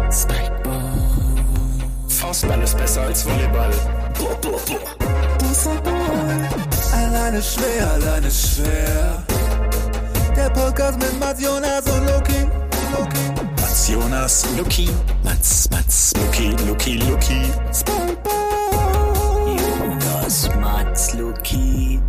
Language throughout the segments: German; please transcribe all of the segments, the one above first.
Faustball ist besser als Volleyball. Alleine schwer. Der Podcast mit Mats, Jonas und Luki. Mats, Jonas, Luki. Mats, Luki. Jonas, Mats, Luki.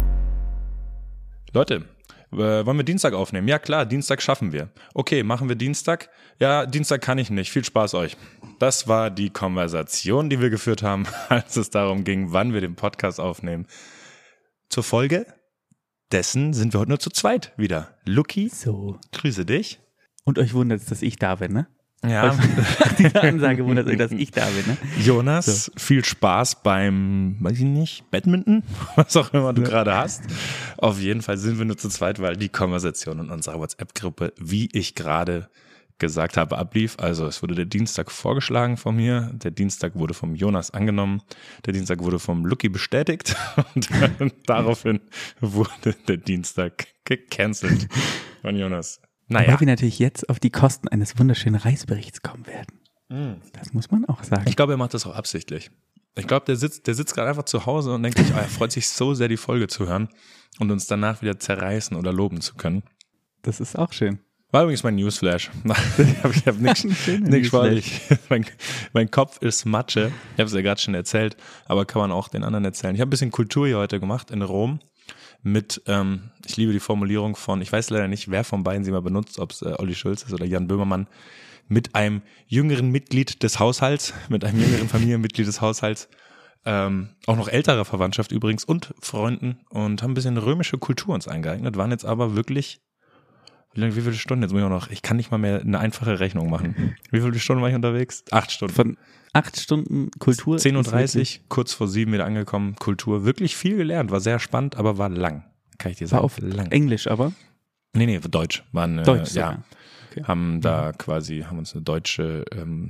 Leute, wollen wir Dienstag aufnehmen? Ja klar, Dienstag schaffen wir. Okay, machen wir Dienstag? Ja, Dienstag kann ich nicht. Viel Spaß euch. Das war die Konversation, die wir geführt haben, als es darum ging, wann wir den Podcast aufnehmen. Zur Folge dessen sind wir heute nur zu zweit wieder. Luki, so. Grüße dich. Und euch wundert es, dass ich da bin, ne? Ja. Diese Ansage wundert euch, dass ich da bin, ne? Jonas, So. Viel Spaß beim, weiß ich nicht, Badminton, was auch immer du gerade hast. Auf jeden Fall sind wir nur zu zweit, weil die Konversation in unserer WhatsApp-Gruppe, wie ich gerade gesagt habe, ablief. Also es wurde der Dienstag vorgeschlagen von mir, der Dienstag wurde vom Jonas angenommen, der Dienstag wurde vom Luki bestätigt und daraufhin wurde der Dienstag gecancelt von Jonas. Naja. Weil wir natürlich jetzt auf die Kosten eines wunderschönen Reiseberichts kommen werden. Das muss man auch sagen. Ich glaube, er macht das auch absichtlich. Ich glaube, der sitzt gerade einfach zu Hause und denkt sich, er freut sich so sehr, die Folge zu hören und uns danach wieder zerreißen oder loben zu können. Das ist auch schön. War übrigens mein Newsflash. Ich habe nichts sportlich. Mein Kopf ist Matsche. Ich habe es ja gerade schon erzählt, aber kann man auch den anderen erzählen. Ich habe ein bisschen Kultur hier heute gemacht in Rom mit, ich liebe die Formulierung von, ich weiß leider nicht, wer von beiden sie mal benutzt, ob es Olli Schulz ist oder Jan Böhmermann, mit einem jüngeren Mitglied des Haushalts, mit einem jüngeren Familienmitglied des Haushalts, auch noch älterer Verwandtschaft übrigens und Freunden und haben ein bisschen römische Kultur uns eingeeignet, waren jetzt aber wirklich, wie viele Stunden jetzt muss ich auch noch, ich kann nicht mal mehr eine einfache Rechnung machen. Wie viele Stunden war ich unterwegs? 8 Stunden. Von 8 Stunden Kultur. 10:30 Uhr, kurz vor 7 wieder angekommen, Kultur, wirklich viel gelernt, war sehr spannend, aber war lang, kann ich dir sagen. War auf lang. Englisch aber? Nee, Deutsch. Waren, Deutsch ja. sogar. Okay. Haben uns eine deutsche,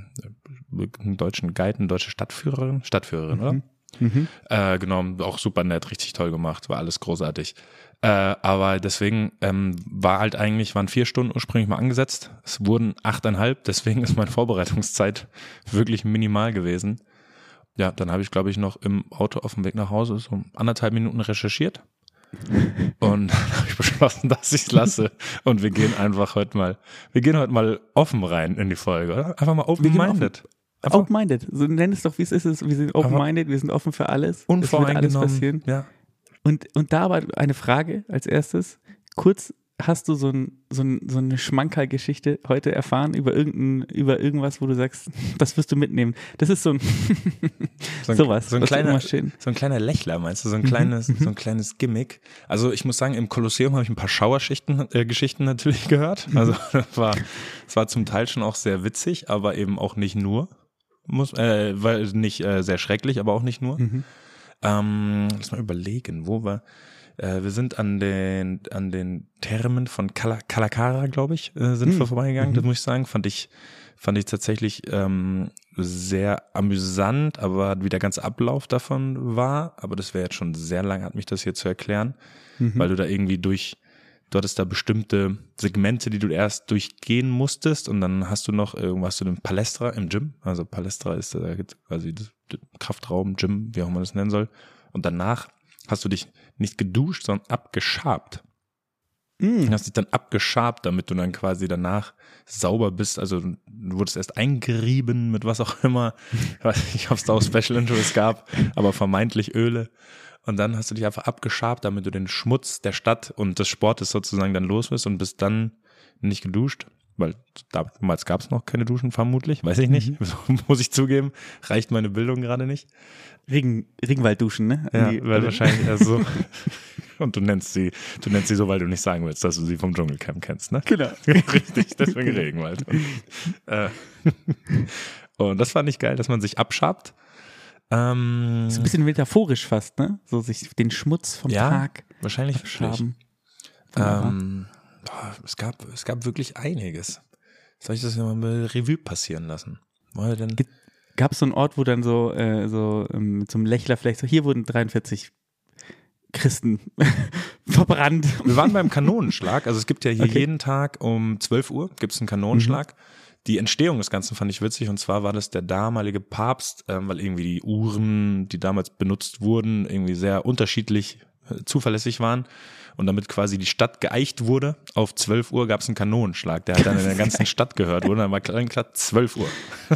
einen deutschen Guide, eine deutsche Stadtführerin, oder? Genommen, auch super nett, richtig toll gemacht, war alles großartig. Aber deswegen waren 4 Stunden ursprünglich mal angesetzt. Es wurden 8,5, deswegen ist meine Vorbereitungszeit wirklich minimal gewesen. Ja, dann habe ich, glaube ich, noch im Auto auf dem Weg nach Hause so 1,5 Minuten recherchiert. Und dann habe ich beschlossen, dass ich es lasse. Und wir gehen heute mal offen rein in die Folge, oder? Einfach mal open-minded. Open-minded. So nenn es doch, wie es ist. Wir sind open-minded, wir sind offen für alles. Unvoreingenommen. Es wird alles passieren. Ja. Und da war eine Frage als erstes. Kurz, hast du so eine Schmankerl-Geschichte heute erfahren über irgendwas, wo du sagst, das wirst du mitnehmen? Das ist so ein kleiner Lächler, meinst du? So ein kleines Gimmick. Also ich muss sagen, im Kolosseum habe ich ein paar Schauergeschichten natürlich gehört. Also es war zum Teil schon auch sehr witzig, aber eben auch nicht nur. Weil nicht sehr schrecklich, aber auch nicht nur. Lass mal überlegen, wo wir sind an den Thermen von Calacara, glaube ich, sind wir vorbeigegangen. Das muss ich sagen, fand ich tatsächlich sehr amüsant, aber wie der ganze Ablauf davon war, aber das wäre jetzt schon sehr lang, hat mich das hier zu erklären, weil du da irgendwie du hattest da bestimmte Segmente, die du erst durchgehen musstest und dann hast du noch irgendwas zu dem Palästra im Gym, also Palästra ist quasi das Kraftraum, Gym, wie auch immer das nennen soll, und danach hast du dich nicht geduscht, sondern abgeschabt. Du hast dich dann abgeschabt, damit du dann quasi danach sauber bist. Also du wurdest erst eingerieben mit was auch immer. Ich weiß nicht, ob es da auch Special Interest gab, aber vermeintlich Öle. Und dann hast du dich einfach abgeschabt, damit du den Schmutz der Stadt und des Sportes sozusagen dann los bist und bist dann nicht geduscht. Weil damals gab es noch keine Duschen, vermutlich. Weiß ich nicht. Muss ich zugeben. Reicht meine Bildung gerade nicht. Regenwaldduschen, ne? Ja, weil wahrscheinlich eher so. Und du nennst sie so, weil du nicht sagen willst, dass du sie vom Dschungelcamp kennst, ne? Genau. Richtig, deswegen Regenwald. Und das fand ich geil, dass man sich abschabt. So ein bisschen metaphorisch fast, ne? So sich den Schmutz vom Tag wahrscheinlich abschaben. Es gab wirklich einiges. Soll ich das mal Revue passieren lassen? Gab es so einen Ort, wo dann so mit so einem Lächler vielleicht so, hier wurden 43 Christen verbrannt. Wir waren beim Kanonenschlag, also es gibt ja hier jeden Tag um 12 Uhr gibt es einen Kanonenschlag. Die Entstehung des Ganzen fand ich witzig, und zwar war das der damalige Papst, weil irgendwie die Uhren, die damals benutzt wurden, irgendwie sehr unterschiedlich zuverlässig waren und damit quasi die Stadt geeicht wurde. Auf 12 Uhr gab es einen Kanonenschlag, der halt dann in der ganzen Stadt gehört wurde. Dann war klar 12 Uhr.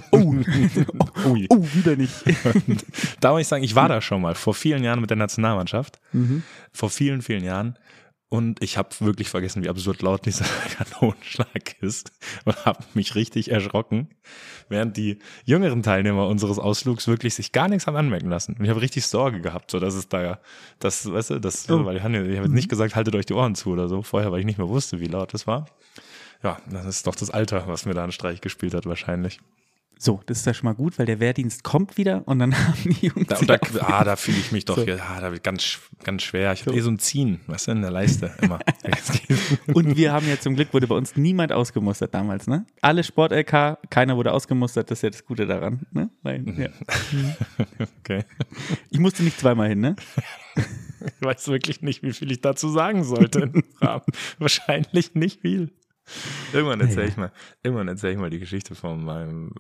Wieder nicht. Und da muss ich sagen, ich war da schon mal vor vielen Jahren mit der Nationalmannschaft. Vor vielen, vielen Jahren. Und ich habe wirklich vergessen, wie absurd laut dieser Kanonenschlag ist und habe mich richtig erschrocken, während die jüngeren Teilnehmer unseres Ausflugs wirklich sich gar nichts haben anmerken lassen. Und ich habe richtig Sorge gehabt, so dass es da, das, weißt du, das, weil ich habe jetzt nicht gesagt, haltet euch die Ohren zu oder so, vorher, weil ich nicht mehr wusste, wie laut das war. Ja, das ist doch das Alter, was mir da einen Streich gespielt hat wahrscheinlich. So, das ist ja schon mal gut, weil der Wehrdienst kommt wieder und dann haben die Jungs. Da fühle ich mich doch, so. Da wird ganz, ganz schwer. Ich habe so ein Ziehen, weißt du, in der Leiste immer. Und wir haben ja zum Glück, wurde bei uns niemand ausgemustert damals, ne? Alle Sport-LK, keiner wurde ausgemustert, das ist ja das Gute daran, ne? Weil, ja. Okay. Ich musste nicht zweimal hin, ne? Ich weiß wirklich nicht, wie viel ich dazu sagen sollte. Wahrscheinlich nicht viel. Irgendwann erzähle ich mal die Geschichte von meinem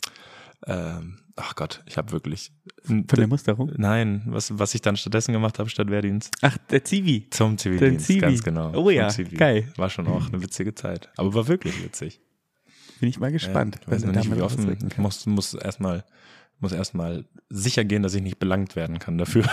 ach Gott, ich habe wirklich von der Musterung? Nein, was ich dann stattdessen gemacht habe statt Wehrdienst. Ach, der Zivi. Zum Zivildienst, ganz genau. Oh ja, geil. War schon auch eine witzige Zeit, aber war wirklich witzig. Bin ich mal gespannt. Ich weiß noch nicht, wie offen. Ich muss erstmal sicher gehen, dass ich nicht belangt werden kann dafür,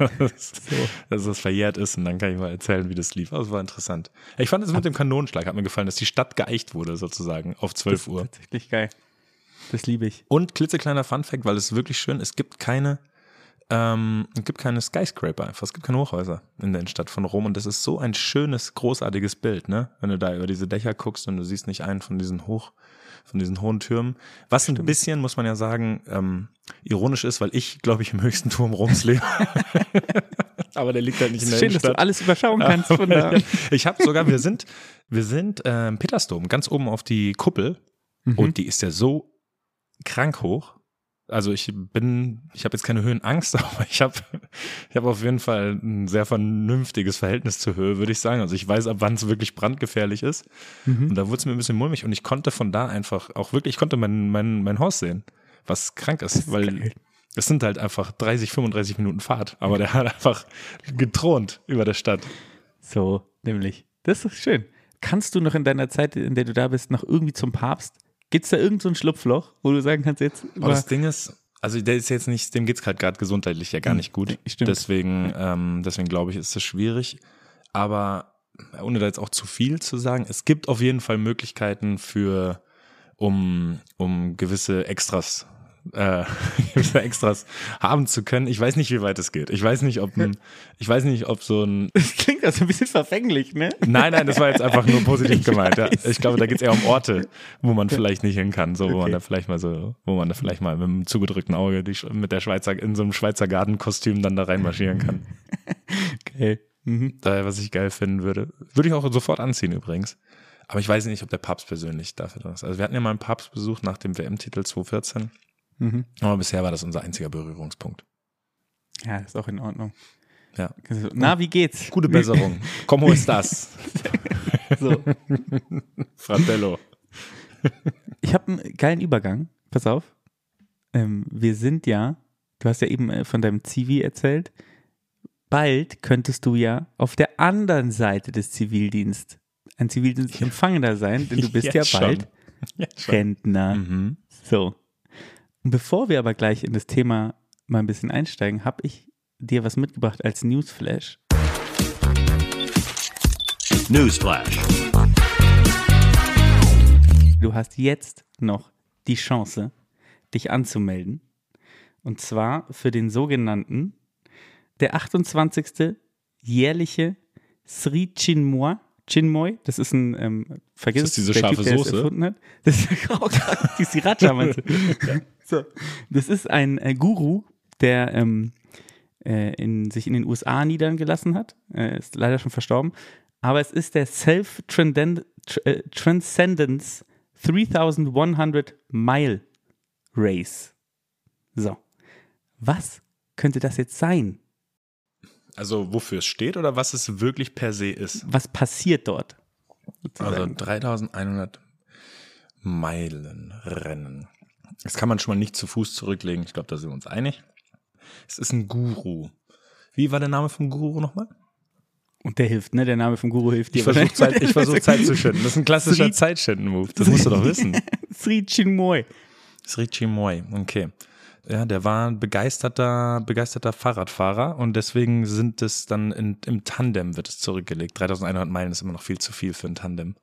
dass es verjährt ist, und dann kann ich mal erzählen, wie das lief. Aber es war interessant. Ich fand es mit dem Kanonenschlag, hat mir gefallen, dass die Stadt geeicht wurde sozusagen auf 12 Uhr. Tatsächlich geil. Das liebe ich. Und klitzekleiner Funfact, weil es wirklich schön, es gibt keine Skyscraper einfach, es gibt keine Hochhäuser in der Innenstadt von Rom, und das ist so ein schönes, großartiges Bild, ne? Wenn du da über diese Dächer guckst und du siehst nicht einen von diesen hohen Türmen. Was ein bisschen, muss man ja sagen, ironisch ist, weil ich, glaube ich, im höchsten Turm Roms lebe. Aber der liegt halt nicht in der Innenstadt. Schön, dass du alles überschauen kannst von da. Ich habe sogar, wir sind im Petersdom, ganz oben auf die Kuppel, und die ist ja so krank hoch. Also ich habe jetzt keine Höhenangst, aber ich habe auf jeden Fall ein sehr vernünftiges Verhältnis zur Höhe, würde ich sagen. Also ich weiß, ab wann es wirklich brandgefährlich ist. Und da wurde es mir ein bisschen mulmig, und ich konnte von da einfach auch wirklich, ich konnte mein Haus sehen, was krank ist, weil es sind halt einfach 30, 35 Minuten Fahrt, aber der hat einfach gethront über der Stadt. So, nämlich. Das ist schön. Kannst du noch in deiner Zeit, in der du da bist, noch irgendwie zum Papst? Gibt's da irgend so ein Schlupfloch, wo du sagen kannst jetzt? Aber das Ding ist, also der ist jetzt nicht, dem geht's gerade gesundheitlich ja gar nicht gut. Stimmt. Deswegen glaube ich, ist es schwierig. Aber ohne da jetzt auch zu viel zu sagen, es gibt auf jeden Fall Möglichkeiten um gewisse Extras haben zu können. Ich weiß nicht, wie weit es geht. Ich weiß nicht, ob so ein... Das klingt also ein bisschen verfänglich, ne? Nein, das war jetzt einfach nur positiv gemeint. Ja. Ich glaube, da geht es eher um Orte, wo man vielleicht nicht hin kann, so, wo man da vielleicht mal mit einem zugedrückten Auge mit der in so einem Schweizer Gartenkostüm dann da reinmarschieren kann. Okay. Daher, was ich geil finden würde ich auch sofort anziehen übrigens. Aber ich weiß nicht, ob der Papst persönlich dafür drin ist. Also wir hatten ja mal einen Papstbesuch nach dem WM-Titel 2014. Aber bisher war das unser einziger Berührungspunkt. Ja, ist auch in Ordnung. Ja. Na, wie geht's? Gute Besserung. Como estás? So. Fratello. Ich habe einen geilen Übergang. Pass auf. Wir sind ja, du hast ja eben von deinem Zivi erzählt, bald könntest du ja auf der anderen Seite des Zivildienst ein Zivildienstempfangender sein, denn du bist ja bald Rentner. So. Und bevor wir aber gleich in das Thema mal ein bisschen einsteigen, habe ich dir was mitgebracht als Newsflash. Newsflash. Du hast jetzt noch die Chance, dich anzumelden. Und zwar für den sogenannten, der 28. jährliche Sri Chinmoy, das ist ein, vergiss das ist diese der scharfe Typ, der es Soße? erfunden hat. Das ist die Sriracha, meinst du? So. Das ist ein Guru, der sich in den USA niedergelassen hat. Ist leider schon verstorben. Aber es ist der Self-Transcendence 3100 Mile Race. So. Was könnte das jetzt sein? Also wofür es steht oder was es wirklich per se ist? Was passiert dort? Also 3100 Meilenrennen. Das kann man schon mal nicht zu Fuß zurücklegen. Ich glaube, da sind wir uns einig. Es ist ein Guru. Wie war der Name vom Guru nochmal? Und der hilft, ne? Der Name vom Guru hilft dir. Ich versuche Zeit zu schinden. Das ist ein klassischer Zeitschinden-Move. Das musst du doch wissen. Sri Chinmoy. Sri Chinmoy, okay. Ja, der war ein begeisterter Fahrradfahrer und deswegen sind es dann im Tandem wird es zurückgelegt. 3100 Meilen ist immer noch viel zu viel für ein Tandem.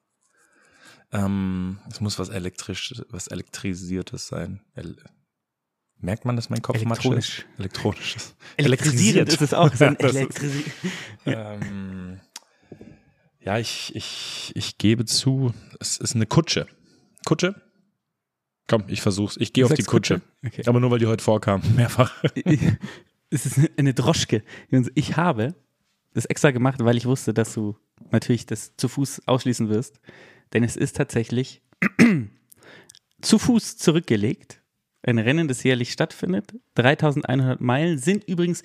Es muss was Elektrisiertes sein. Merkt man, dass mein Kopf matsch ist? Elektronisches. Elektrisierend ist es auch. Ja, ich gebe zu, es ist eine Kutsche. Kutsche? Komm, ich versuch's. Ich gehe auf die Kutsche. Okay. Aber nur, weil die heute vorkam. Mehrfach. Es ist eine Droschke. Ich habe das extra gemacht, weil ich wusste, dass du natürlich das zu Fuß ausschließen wirst. Denn es ist tatsächlich zu Fuß zurückgelegt. Ein Rennen, das jährlich stattfindet. 3100 Meilen sind übrigens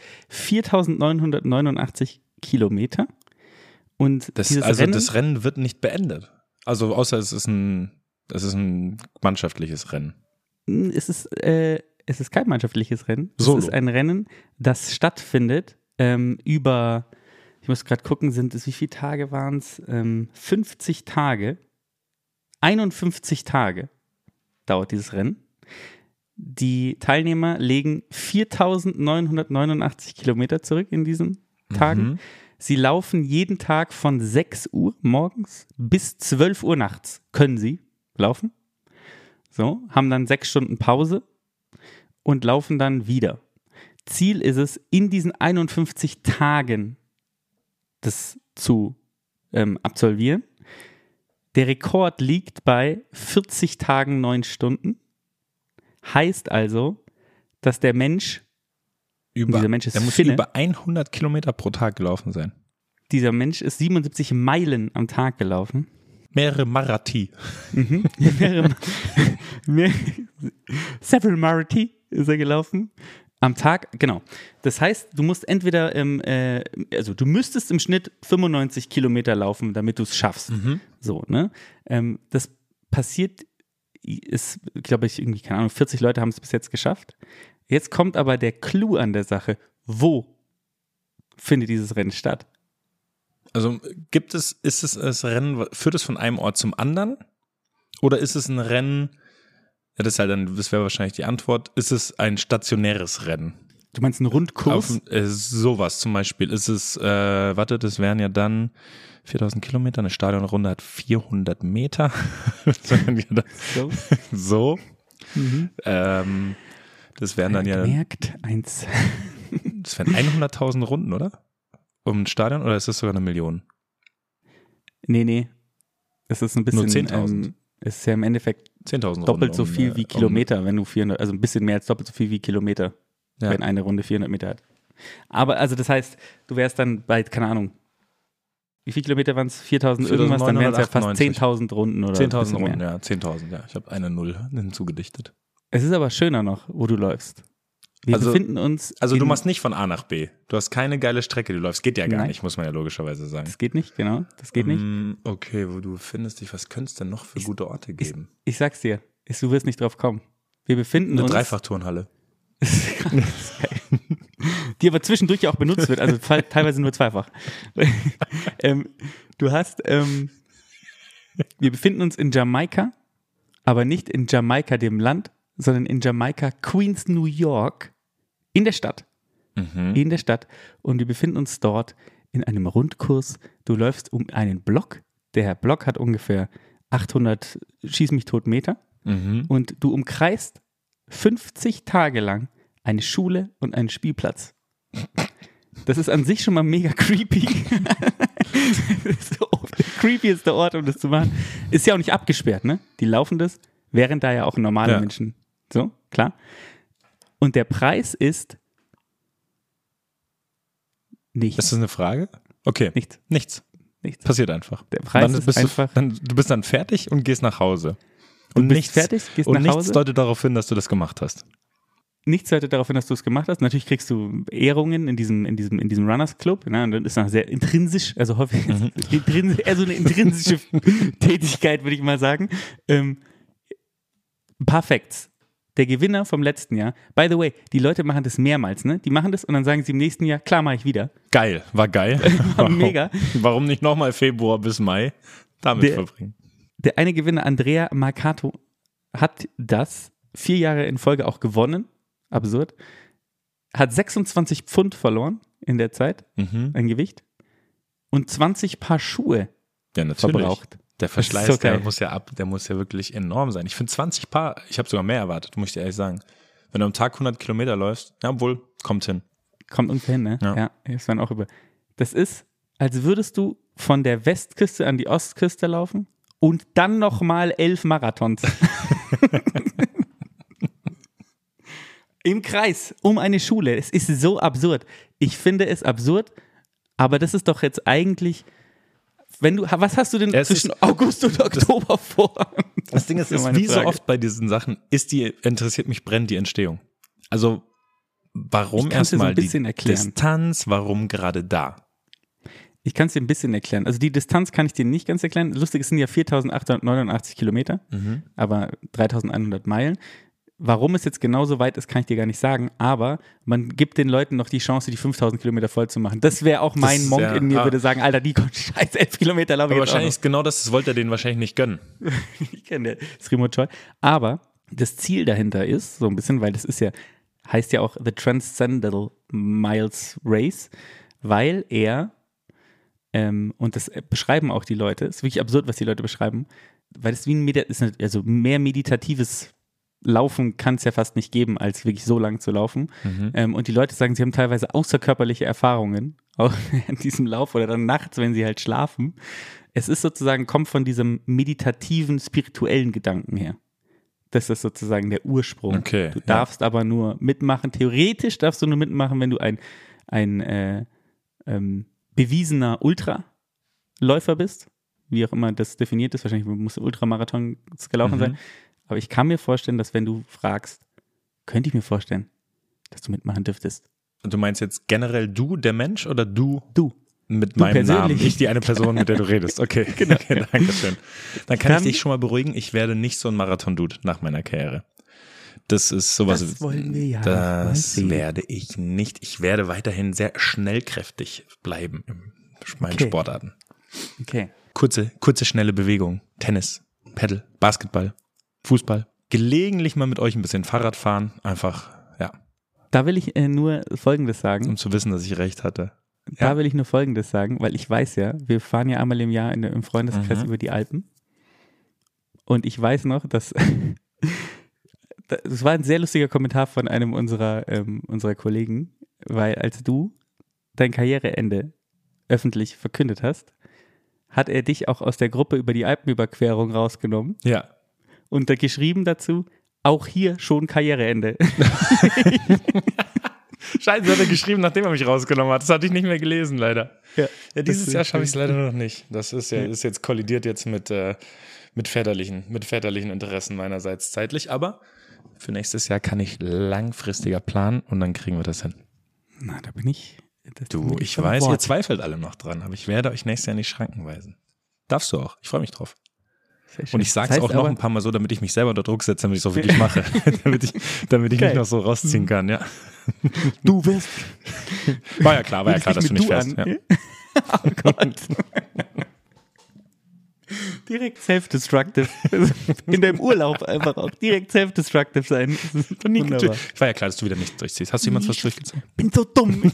4989 Kilometer. Und das Rennen wird nicht beendet. Also außer es ist ein mannschaftliches Rennen. Es ist kein mannschaftliches Rennen. Solo. Es ist ein Rennen, das stattfindet über, ich muss gerade gucken, wie viele Tage waren es? 50 Tage. 51 Tage dauert dieses Rennen. Die Teilnehmer legen 4.989 Kilometer zurück in diesen Tagen. Sie laufen jeden Tag von 6 Uhr morgens bis 12 Uhr nachts. Können sie laufen. So, haben dann 6 Stunden Pause und laufen dann wieder. Ziel ist es, in diesen 51 Tagen das zu absolvieren. Der Rekord liegt bei 40 Tagen 9 Stunden. Heißt also, dass der Mensch, dieser Mensch ist der muss Finne, über 100 Kilometer pro Tag gelaufen sein. Dieser Mensch ist 77 Meilen am Tag gelaufen. Mehrere Marathi. Several Marathi ist er gelaufen. Am Tag, genau. Das heißt, du musst entweder, du müsstest im Schnitt 95 Kilometer laufen, damit du es schaffst. So, ne? Das passiert, ist, glaube ich, irgendwie, keine Ahnung, 40 Leute haben es bis jetzt geschafft. Jetzt kommt aber der Clou an der Sache. Wo findet dieses Rennen statt? Also ist es das Rennen, führt es von einem Ort zum anderen? Oder ist es ein Rennen, ja, das wäre wahrscheinlich die Antwort, ist es ein stationäres Rennen? Du meinst einen Rundkurs? Sowas zum Beispiel. Ist es, das wären ja dann 4000 Kilometer, eine Stadionrunde hat 400 Meter. So. Das wären dann ja. Gemerkt, eins. Das wären 100.000 Runden, oder? Um ein Stadion, oder ist das sogar 1 Million? Nee. Das ist ein bisschen. Nur 10.000. Es ist ja im Endeffekt 10.000 doppelt so viel wie Kilometer, wenn du 400, also ein bisschen mehr als doppelt so viel wie Kilometer, ja, wenn eine Runde 400 Meter hat. Aber also das heißt, du wärst dann bei, keine Ahnung, wie viele Kilometer waren es? 4.000 irgendwas, dann wären es ja fast 10.000 Runden oder 10.000 Runden, ja, 10.000, ja. Ich habe eine Null hinzugedichtet. Es ist aber schöner noch, wo du läufst. Wir befinden uns. Also du machst nicht von A nach B. Du hast keine geile Strecke, die du läufst. Geht ja gar nicht, muss man ja logischerweise sagen. Das geht nicht, genau. Das geht nicht. Okay, wo du befindest dich, was könnte es denn noch für gute Orte geben? Ich sag's dir, du wirst nicht drauf kommen. Wir befinden uns. Eine Dreifachturnhalle. Die aber zwischendurch auch benutzt wird, also teilweise nur zweifach. Wir befinden uns in Jamaika, aber nicht in Jamaika, dem Land, sondern in Jamaika, Queens, New York, in der Stadt. In der Stadt. Und wir befinden uns dort in einem Rundkurs. Du läufst um einen Block. Der Block hat ungefähr 800 Schieß mich tot Meter. Und du umkreist 50 Tage lang eine Schule und einen Spielplatz. Das ist an sich schon mal mega creepy. So, der creepieste Ort, um das zu machen. Ist ja auch nicht abgesperrt, ne? Die laufen das, während da ja auch normale Menschen. So, klar. Und der Preis ist nichts. Ist das eine Frage? Okay. Nichts. Passiert einfach. Der Preis ist einfach. Du bist dann fertig und gehst nach Hause. Und nichts deutet darauf hin, dass du das gemacht hast. Nichts deutet darauf hin, dass du es gemacht hast. Natürlich kriegst du Ehrungen in diesem Runners Club. Ne? Und dann ist das sehr intrinsisch, also häufig eher so eine intrinsische Tätigkeit, würde ich mal sagen. ein paar Facts. Der Gewinner vom letzten Jahr, by the way, die Leute machen das mehrmals, ne? Die machen das und dann sagen sie im nächsten Jahr, klar, mache ich wieder. Geil, war geil. War mega. Warum nicht nochmal Februar bis Mai damit verbringen? Der eine Gewinner, Andrea Marcato, hat das 4 Jahre in Folge auch gewonnen. Absurd. Hat 26 Pfund verloren in der Zeit, ein Gewicht. Und 20 Paar Schuhe verbraucht. Der Verschleiß, so der muss ja wirklich enorm sein. Ich finde 20 Paar, ich habe sogar mehr erwartet, muss ich dir ehrlich sagen. Wenn du am Tag 100 Kilometer läufst, jawohl, kommt hin. Kommt ungefähr hin, ne? Ja, das waren auch über. Das ist, als würdest du von der Westküste an die Ostküste laufen und dann nochmal 11 Marathons. Im Kreis, um eine Schule. Es ist so absurd. Ich finde es absurd, aber das ist doch jetzt eigentlich... was hast du denn zwischen August und Oktober vor? Das Ding ist wie so oft bei diesen Sachen, interessiert mich brennend die Entstehung. Also, warum erstmal die Distanz, warum gerade da? Ich kann es dir ein bisschen erklären. Also die Distanz kann ich dir nicht ganz erklären. Lustig, es sind ja 4.889 Kilometer, aber 3.100 Meilen. Warum es jetzt genauso weit ist, kann ich dir gar nicht sagen, aber man gibt den Leuten noch die Chance, die 5.000 Kilometer voll zu machen. Das wäre auch mein Monk in mir, würde sagen, Alter, die scheiß 11 Kilometer laufe ich aber jetzt wahrscheinlich ist genau das wollte er denen wahrscheinlich nicht gönnen. Ich kenne das Remote Choi. Aber das Ziel dahinter ist, so ein bisschen, weil das ist ja, heißt ja auch The Transcendental Miles Race, weil er, und das beschreiben auch die Leute, ist wirklich absurd, was die Leute beschreiben, weil es wie also mehr meditatives Laufen kann es ja fast nicht geben, als wirklich so lang zu laufen. Und die Leute sagen, sie haben teilweise außerkörperliche Erfahrungen, auch in diesem Lauf oder dann nachts, wenn sie halt schlafen. Es ist sozusagen, kommt von diesem meditativen, spirituellen Gedanken her. Das ist sozusagen der Ursprung. Okay, du darfst aber nur mitmachen, theoretisch darfst du nur mitmachen, wenn du ein bewiesener Ultraläufer bist, wie auch immer das definiert ist. Wahrscheinlich muss Ultramarathon gelaufen sein. Aber ich kann mir vorstellen, dass wenn du fragst, könnte ich mir vorstellen, dass du mitmachen dürftest. Und du meinst jetzt generell du, der Mensch, oder du? Du. Mit du meinem Namen, ich die eine Person, mit der du redest. Okay, genau. Okay, danke schön. Dann kann ich dich schon mal beruhigen, ich werde nicht so ein Marathon-Dude nach meiner Karriere. Das ist sowas. Das wollen wir ja. Das werde ich nicht. Ich werde weiterhin sehr schnellkräftig bleiben in meinen Sportarten. Okay. Kurze, schnelle Bewegung. Tennis, Paddle, Basketball, Fußball. Gelegentlich mal mit euch ein bisschen Fahrrad fahren. Einfach, ja. Da will ich nur Folgendes sagen. Um zu wissen, dass ich recht hatte. Da will ich nur Folgendes sagen, weil ich weiß ja, wir fahren ja einmal im Jahr im Freundeskreis über die Alpen. Und ich weiß noch, dass das war ein sehr lustiger Kommentar von einem unserer Kollegen, weil als du dein Karriereende öffentlich verkündet hast, hat er dich auch aus der Gruppe über die Alpenüberquerung rausgenommen. Ja. Und da geschrieben dazu, auch hier schon Karriereende. Scheiße, hat er geschrieben, nachdem er mich rausgenommen hat. Das hatte ich nicht mehr gelesen, leider. Ja, dieses Jahr schaffe ich es leider noch nicht. Das ist jetzt kollidiert jetzt mit väterlichen Interessen meinerseits zeitlich. Aber für nächstes Jahr kann ich langfristiger planen und dann kriegen wir das hin. Na, da bin ich. Ich weiß, ihr zweifelt alle noch dran, aber ich werde euch nächstes Jahr nicht Schranken weisen. Darfst du auch. Ich freue mich drauf. Und ich sage es auch noch ein paar Mal so, damit ich mich selber unter Druck setze, damit ich es auch wirklich mache. damit ich mich noch so rausziehen kann, ja. Du wirst. War ja klar, dass du nicht fährst. Ja. Oh Gott. Direkt self-destructive. In deinem Urlaub einfach auch direkt self-destructive sein. Wunderbar. War ja klar, dass du wieder nichts durchziehst. Hast du jemals was durchgezogen? Bin so dumm.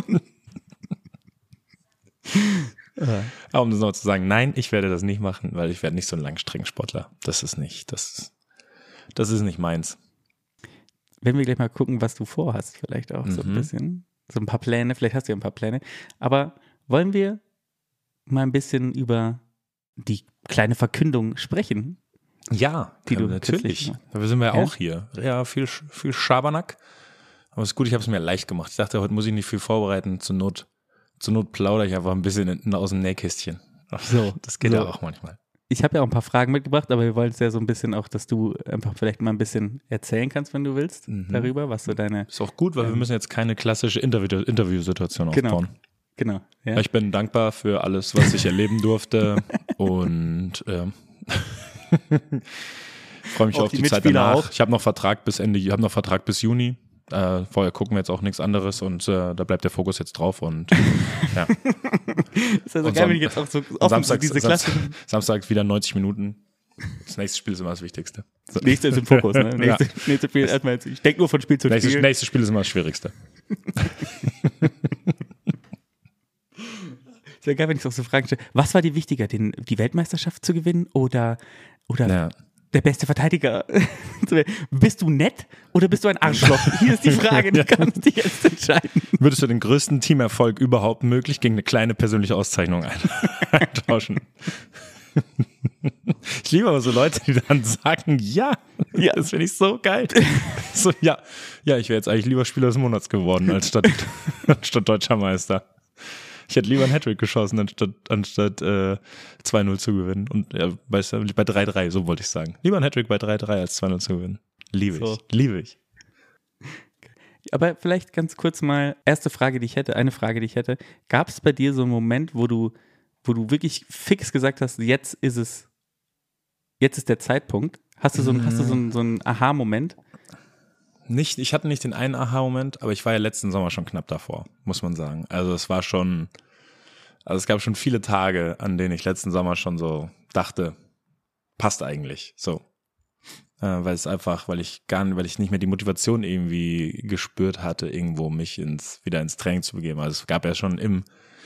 Aber um das noch zu sagen, nein, ich werde das nicht machen, weil ich werde nicht so ein Langstreckensportler. Das ist nicht meins. Wenn wir gleich mal gucken, was du vorhast, vielleicht auch so ein bisschen. So ein paar Pläne, vielleicht hast du ja ein paar Pläne. Aber wollen wir mal ein bisschen über die kleine Verkündung sprechen? Ja, natürlich. Da sind wir auch hier. Ja, viel Schabernack. Aber ist gut, ich habe es mir leicht gemacht. Ich dachte, heute muss ich nicht viel vorbereiten. Zur Not plaudere ich einfach ein bisschen aus dem Nähkästchen. So, das geht ja auch manchmal. Ich habe ja auch ein paar Fragen mitgebracht, aber wir wollen es ja so ein bisschen auch, dass du einfach vielleicht mal ein bisschen erzählen kannst, wenn du willst, darüber, was so deine... Ist auch gut, weil wir müssen jetzt keine klassische Interviewsituation aufbauen. Genau. Ja. Ich bin dankbar für alles, was ich erleben durfte und freue mich Auch auf die die Zeit Mitspieler danach. auch. Ich habe noch Vertrag bis Juni. Vorher gucken wir jetzt auch nichts anderes und da bleibt der Fokus jetzt drauf und ja. Ist ja so Und geil, wenn ich jetzt auch so offen so diese Klasse. Samstag wieder 90 Minuten. Das nächste Spiel ist immer das Wichtigste. So. Nächste ist im Fokus, ne? Nächste Spiel erstmal jetzt. Ich denke nur von Spiel zu Spiel. Nächstes Spiel ist immer das Schwierigste. Ist ja geil, wenn ich auch so Fragen stelle. Was war dir wichtiger, die Weltmeisterschaft zu gewinnen oder Ja. der beste Verteidiger? Bist du nett oder bist du ein Arschloch? Hier ist die Frage, du kannst dich jetzt entscheiden. Würdest du den größten Teamerfolg überhaupt möglich gegen eine kleine persönliche Auszeichnung eintauschen? Ich liebe aber so Leute, die dann sagen, ja, das finde ich so geil. So, ja, ich wäre jetzt eigentlich lieber Spieler des Monats geworden, als statt Deutscher Meister. Ich hätte lieber einen Hattrick geschossen, anstatt 2-0 zu gewinnen. Und ja, weißt du, bei 3-3, so wollte ich sagen. Lieber ein Hattrick bei 3-3 als 2-0 zu gewinnen. Liebe ich. Aber vielleicht ganz kurz mal, eine Frage, die ich hätte. Gab es bei dir so einen Moment, wo du wirklich fix gesagt hast, jetzt ist der Zeitpunkt? Hast du so einen Aha-Moment? Ich hatte nicht den einen Aha-Moment, aber ich war ja letzten Sommer schon knapp davor, muss man sagen. Also es gab schon viele Tage, an denen ich letzten Sommer schon so dachte, passt eigentlich, so. Weil ich nicht mehr die Motivation irgendwie gespürt hatte, irgendwo mich wieder ins Training zu begeben. Also es gab ja schon im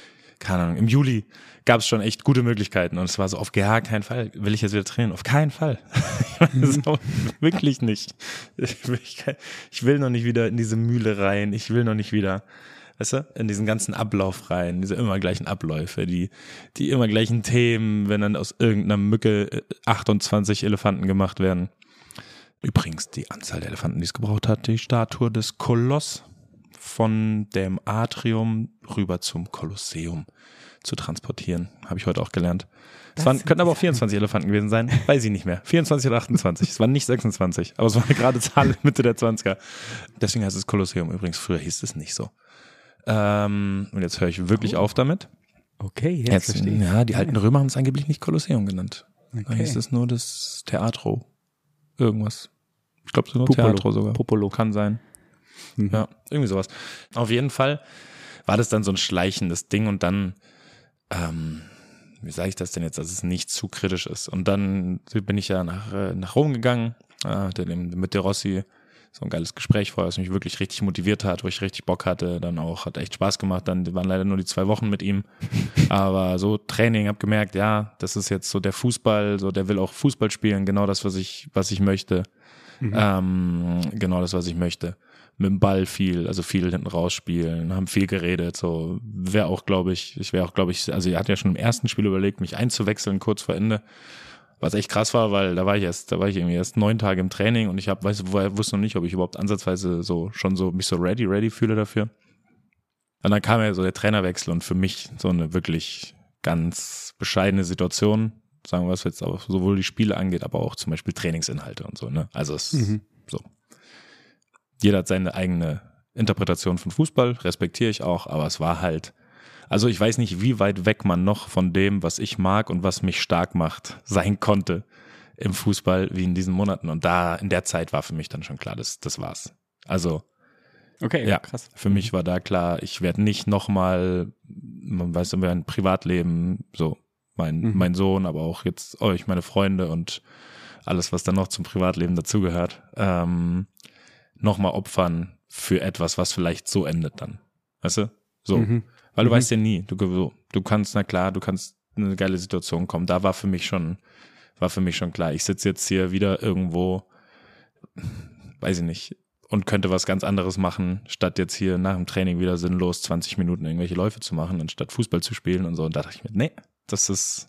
Juli gab es schon echt gute Möglichkeiten und es war so, auf gar keinen Fall will ich jetzt wieder trainieren, auf keinen Fall. So, wirklich nicht. Ich will noch nicht wieder in diese Mühle rein, ich will noch nicht wieder, weißt du, in diesen ganzen Ablauf rein, diese immer gleichen Abläufe, die immer gleichen Themen, wenn dann aus irgendeiner Mücke 28 Elefanten gemacht werden. Übrigens, die Anzahl der Elefanten, die es gebraucht hat, die Statue des Koloss von dem Atrium rüber zum Kolosseum zu transportieren. Habe ich heute auch gelernt. Könnten aber auch 24 Elefanten gewesen sein, weiß ich nicht mehr. 24 oder 28, es waren nicht 26, aber es war eine gerade Zahl Mitte der 20er. Deswegen heißt es Kolosseum übrigens, früher hieß es nicht so. Und jetzt höre ich wirklich auf damit. Okay, jetzt verstehe ich. Ja, die alten Römer haben es angeblich nicht Kolosseum genannt. Okay. Da hieß es nur das Theatro. Irgendwas. Ich glaube, es ist nur Popolo. Theatro sogar. Popolo. Kann sein. Mhm. Ja, irgendwie sowas. Auf jeden Fall war das dann so ein schleichendes Ding und dann, wie sage ich das denn jetzt, dass es nicht zu kritisch ist. Und dann bin ich ja nach Rom gegangen, mit De Rossi, so ein geiles Gespräch vorher, was mich wirklich richtig motiviert hat, wo ich richtig Bock hatte, dann auch, hat echt Spaß gemacht, dann waren leider nur die 2 Wochen mit ihm, aber so Training, hab gemerkt, ja, das ist jetzt so der Fußball, so der will auch Fußball spielen, genau das, was ich möchte, genau das, was ich möchte. Mit dem Ball viel hinten rausspielen, haben viel geredet, so, ich wäre auch, glaube ich, also er hat ja schon im ersten Spiel überlegt, mich einzuwechseln, kurz vor Ende, was echt krass war, weil da war ich irgendwie erst 9 Tage im Training und ich wusste noch nicht, ob ich überhaupt ansatzweise mich so ready fühle dafür. Und dann kam ja so der Trainerwechsel und für mich so eine wirklich ganz bescheidene Situation, sagen wir, was jetzt auch sowohl die Spiele angeht, aber auch zum Beispiel Trainingsinhalte und so, ne? Also es so. Jeder hat seine eigene Interpretation von Fußball, respektiere ich auch, aber es war halt, also ich weiß nicht, wie weit weg man noch von dem, was ich mag und was mich stark macht, sein konnte im Fußball wie in diesen Monaten. Und in der Zeit war für mich dann schon klar, das war's. Also, okay, ja, krass. für mich war da klar, ich werde nicht nochmal, man weiß immer, ein Privatleben, so mein Sohn, aber auch jetzt euch, meine Freunde und alles, was dann noch zum Privatleben dazugehört, nochmal opfern für etwas, was vielleicht so endet dann. Weißt du? So. Weil du weißt ja nie, du kannst in eine geile Situation kommen. Da war für mich schon klar, ich sitze jetzt hier wieder irgendwo, weiß ich nicht, und könnte was ganz anderes machen, statt jetzt hier nach dem Training wieder sinnlos 20 Minuten irgendwelche Läufe zu machen, anstatt Fußball zu spielen und so. Und da dachte ich mir, nee, that's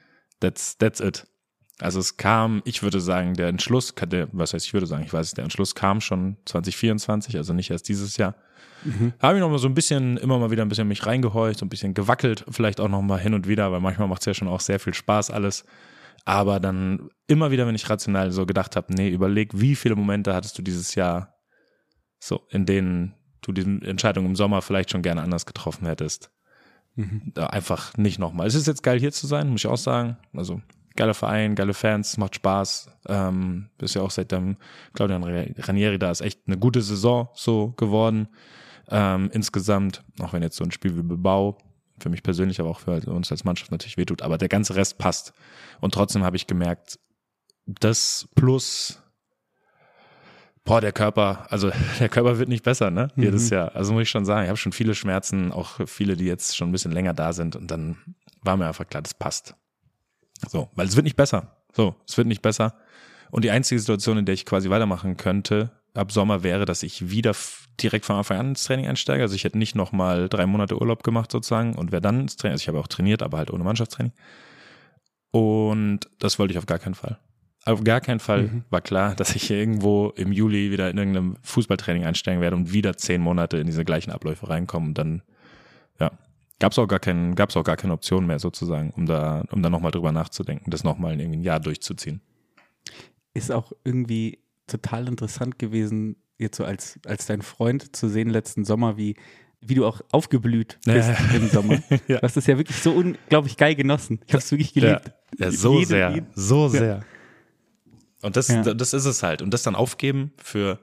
it. Also es kam, ich würde sagen, der Entschluss, der Entschluss kam schon 2024, also nicht erst dieses Jahr. Habe ich noch mal so immer mal wieder ein bisschen mich reingehorcht, so ein bisschen gewackelt, vielleicht auch noch mal hin und wieder, weil manchmal macht es ja schon auch sehr viel Spaß alles. Aber dann immer wieder, wenn ich rational so gedacht habe, nee, überleg, wie viele Momente hattest du dieses Jahr, so, in denen du diese Entscheidung im Sommer vielleicht schon gerne anders getroffen hättest. Da einfach nicht nochmal. Es ist jetzt geil, hier zu sein, muss ich auch sagen. Also geiler Verein, geile Fans, macht Spaß. Ist ja auch seitdem Claudio Ranieri da ist echt eine gute Saison so geworden. Insgesamt, auch wenn jetzt so ein Spiel wie Bilbao für mich persönlich, aber auch für uns als Mannschaft natürlich wehtut, aber der ganze Rest passt. Und trotzdem habe ich gemerkt, das plus der Körper wird nicht besser, ne? Jedes Jahr. Also muss ich schon sagen, ich habe schon viele Schmerzen, auch viele, die jetzt schon ein bisschen länger da sind und dann war mir einfach klar, das passt. So, weil es wird nicht besser. Es wird nicht besser. Und die einzige Situation, in der ich quasi weitermachen könnte ab Sommer wäre, dass ich wieder direkt von Anfang an ins Training einsteige. Also ich hätte nicht nochmal 3 Monate Urlaub gemacht sozusagen und wäre dann ins Training. Also ich habe auch trainiert, aber halt ohne Mannschaftstraining. Und das wollte ich auf gar keinen Fall. Auf gar keinen Fall war klar, dass ich irgendwo im Juli wieder in irgendeinem Fußballtraining einsteigen werde und wieder 10 Monate in diese gleichen Abläufe reinkommen. Und dann, gab's auch gar keine Option mehr sozusagen, um da nochmal drüber nachzudenken, das nochmal in irgendwie ein Jahr durchzuziehen. Ist auch irgendwie total interessant gewesen, jetzt so als dein Freund zu sehen letzten Sommer, wie du auch aufgeblüht bist im Sommer. Du hast das ja wirklich so unglaublich geil genossen. Ich habe es wirklich geliebt. Ja, so sehr. Und das ist es halt. Und das dann aufgeben für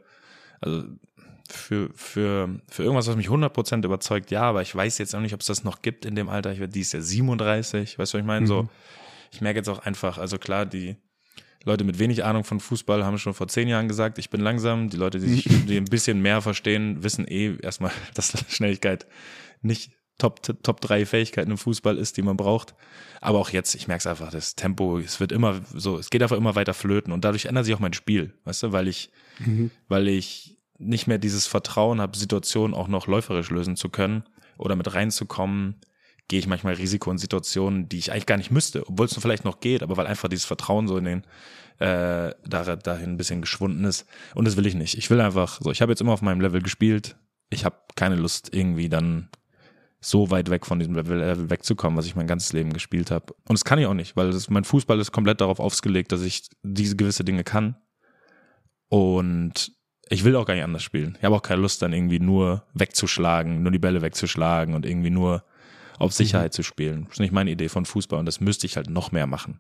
irgendwas, was mich 100% überzeugt, ja, aber ich weiß jetzt auch nicht, ob es das noch gibt in dem Alter. Ich werde dieses Jahr 37, weißt du, was ich meine? So, ich merke jetzt auch einfach, also klar, die Leute mit wenig Ahnung von Fußball haben schon vor 10 Jahren gesagt, ich bin langsam. Die Leute, die ein bisschen mehr verstehen, wissen erstmal, dass Schnelligkeit nicht Top 3 Fähigkeiten im Fußball ist, die man braucht. Aber auch jetzt, ich merke es einfach, das Tempo, es geht einfach immer weiter flöten und dadurch ändert sich auch mein Spiel, weißt du, weil ich nicht mehr dieses Vertrauen habe, Situationen auch noch läuferisch lösen zu können oder mit reinzukommen, gehe ich manchmal Risiko in Situationen, die ich eigentlich gar nicht müsste, obwohl es vielleicht noch geht, aber weil einfach dieses Vertrauen so in den dahin ein bisschen geschwunden ist. Und das will ich nicht. Ich will einfach ich habe jetzt immer auf meinem Level gespielt. Ich habe keine Lust, irgendwie dann so weit weg von diesem Level wegzukommen, was ich mein ganzes Leben gespielt habe. Und das kann ich auch nicht, weil mein Fußball ist komplett darauf ausgelegt, dass ich diese gewisse Dinge kann. Und ich will auch gar nicht anders spielen. Ich habe auch keine Lust, dann irgendwie nur wegzuschlagen, nur die Bälle wegzuschlagen und irgendwie nur auf Sicherheit zu spielen. Das ist nicht meine Idee von Fußball und das müsste ich halt noch mehr machen.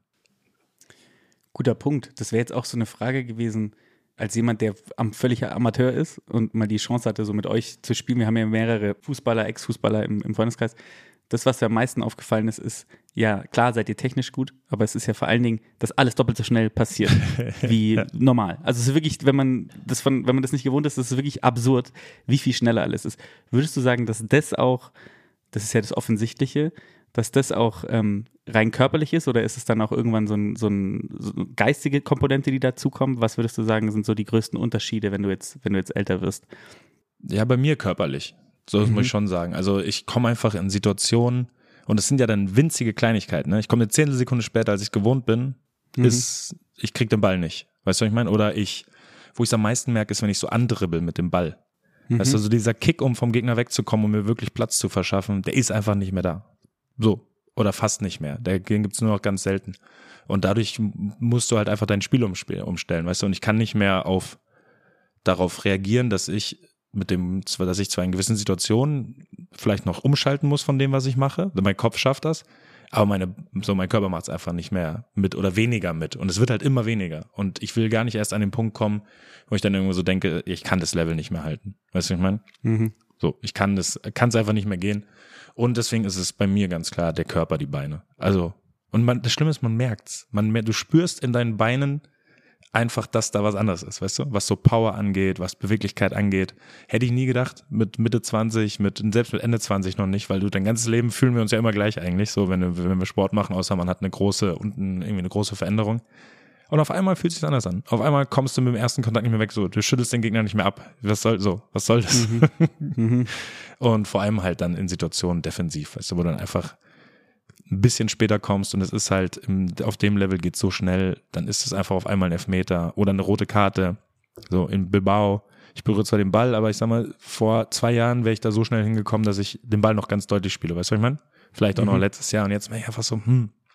Guter Punkt. Das wäre jetzt auch so eine Frage gewesen, als jemand, der völliger Amateur ist und mal die Chance hatte, so mit euch zu spielen. Wir haben ja mehrere Fußballer, Ex-Fußballer im Freundeskreis. Das, was mir am meisten aufgefallen ist, ja, klar seid ihr technisch gut, aber es ist ja vor allen Dingen, dass alles doppelt so schnell passiert wie normal. Also es ist wirklich, wenn man das nicht gewohnt ist, ist es wirklich absurd, wie viel schneller alles ist. Würdest du sagen, dass das ist ja das Offensichtliche, dass das auch rein körperlich ist oder ist es dann auch irgendwann so eine geistige Komponente, die dazukommt? Was würdest du sagen, sind so die größten Unterschiede, wenn du jetzt älter wirst? Ja, bei mir körperlich. So das muss ich schon sagen. Also ich komme einfach in Situationen und es sind ja dann winzige Kleinigkeiten. Ne? Ich komme eine Zehntelsekunde später, als ich gewohnt bin, ich krieg den Ball nicht. Weißt du, was ich meine? Oder wo ich es am meisten merke, ist, wenn ich so andribbel mit dem Ball. Weißt du, so dieser Kick, um vom Gegner wegzukommen, um mir wirklich Platz zu verschaffen, der ist einfach nicht mehr da. So. Oder fast nicht mehr. Den gibt's nur noch ganz selten. Und dadurch musst du halt einfach dein Spiel umstellen, weißt du? Und ich kann nicht mehr darauf reagieren, dass ich zwar in gewissen Situationen vielleicht noch umschalten muss von dem, was ich mache. Mein Kopf schafft das, aber mein Körper macht es einfach nicht mehr mit oder weniger mit. Und es wird halt immer weniger. Und ich will gar nicht erst an den Punkt kommen, wo ich dann irgendwo so denke, ich kann das Level nicht mehr halten. Weißt du, was ich meine? So, ich kann es einfach nicht mehr gehen. Und deswegen ist es bei mir ganz klar der Körper, die Beine. Also, und das Schlimme ist, man merkt's. Du spürst in deinen Beinen einfach, dass da was anderes ist, weißt du? Was so Power angeht, was Beweglichkeit angeht. Hätte ich nie gedacht, mit Mitte 20, selbst mit Ende 20 noch nicht, weil dein ganzes Leben fühlen wir uns ja immer gleich eigentlich, so wenn wir Sport machen, außer man hat eine große Veränderung. Und auf einmal fühlt es sich anders an. Auf einmal kommst du mit dem ersten Kontakt nicht mehr weg, so, du schüttelst den Gegner nicht mehr ab. Was soll das? Und vor allem halt dann in Situationen defensiv, weißt du, wo du dann einfach ein bisschen später kommst und es ist halt, auf dem Level geht's so schnell, dann ist es einfach auf einmal ein Elfmeter oder eine rote Karte. So in Bilbao, ich berühre zwar den Ball, aber ich sag mal, vor 2 Jahren wäre ich da so schnell hingekommen, dass ich den Ball noch ganz deutlich spiele, weißt du, was ich meine? Vielleicht auch noch letztes Jahr und jetzt bin ich einfach so,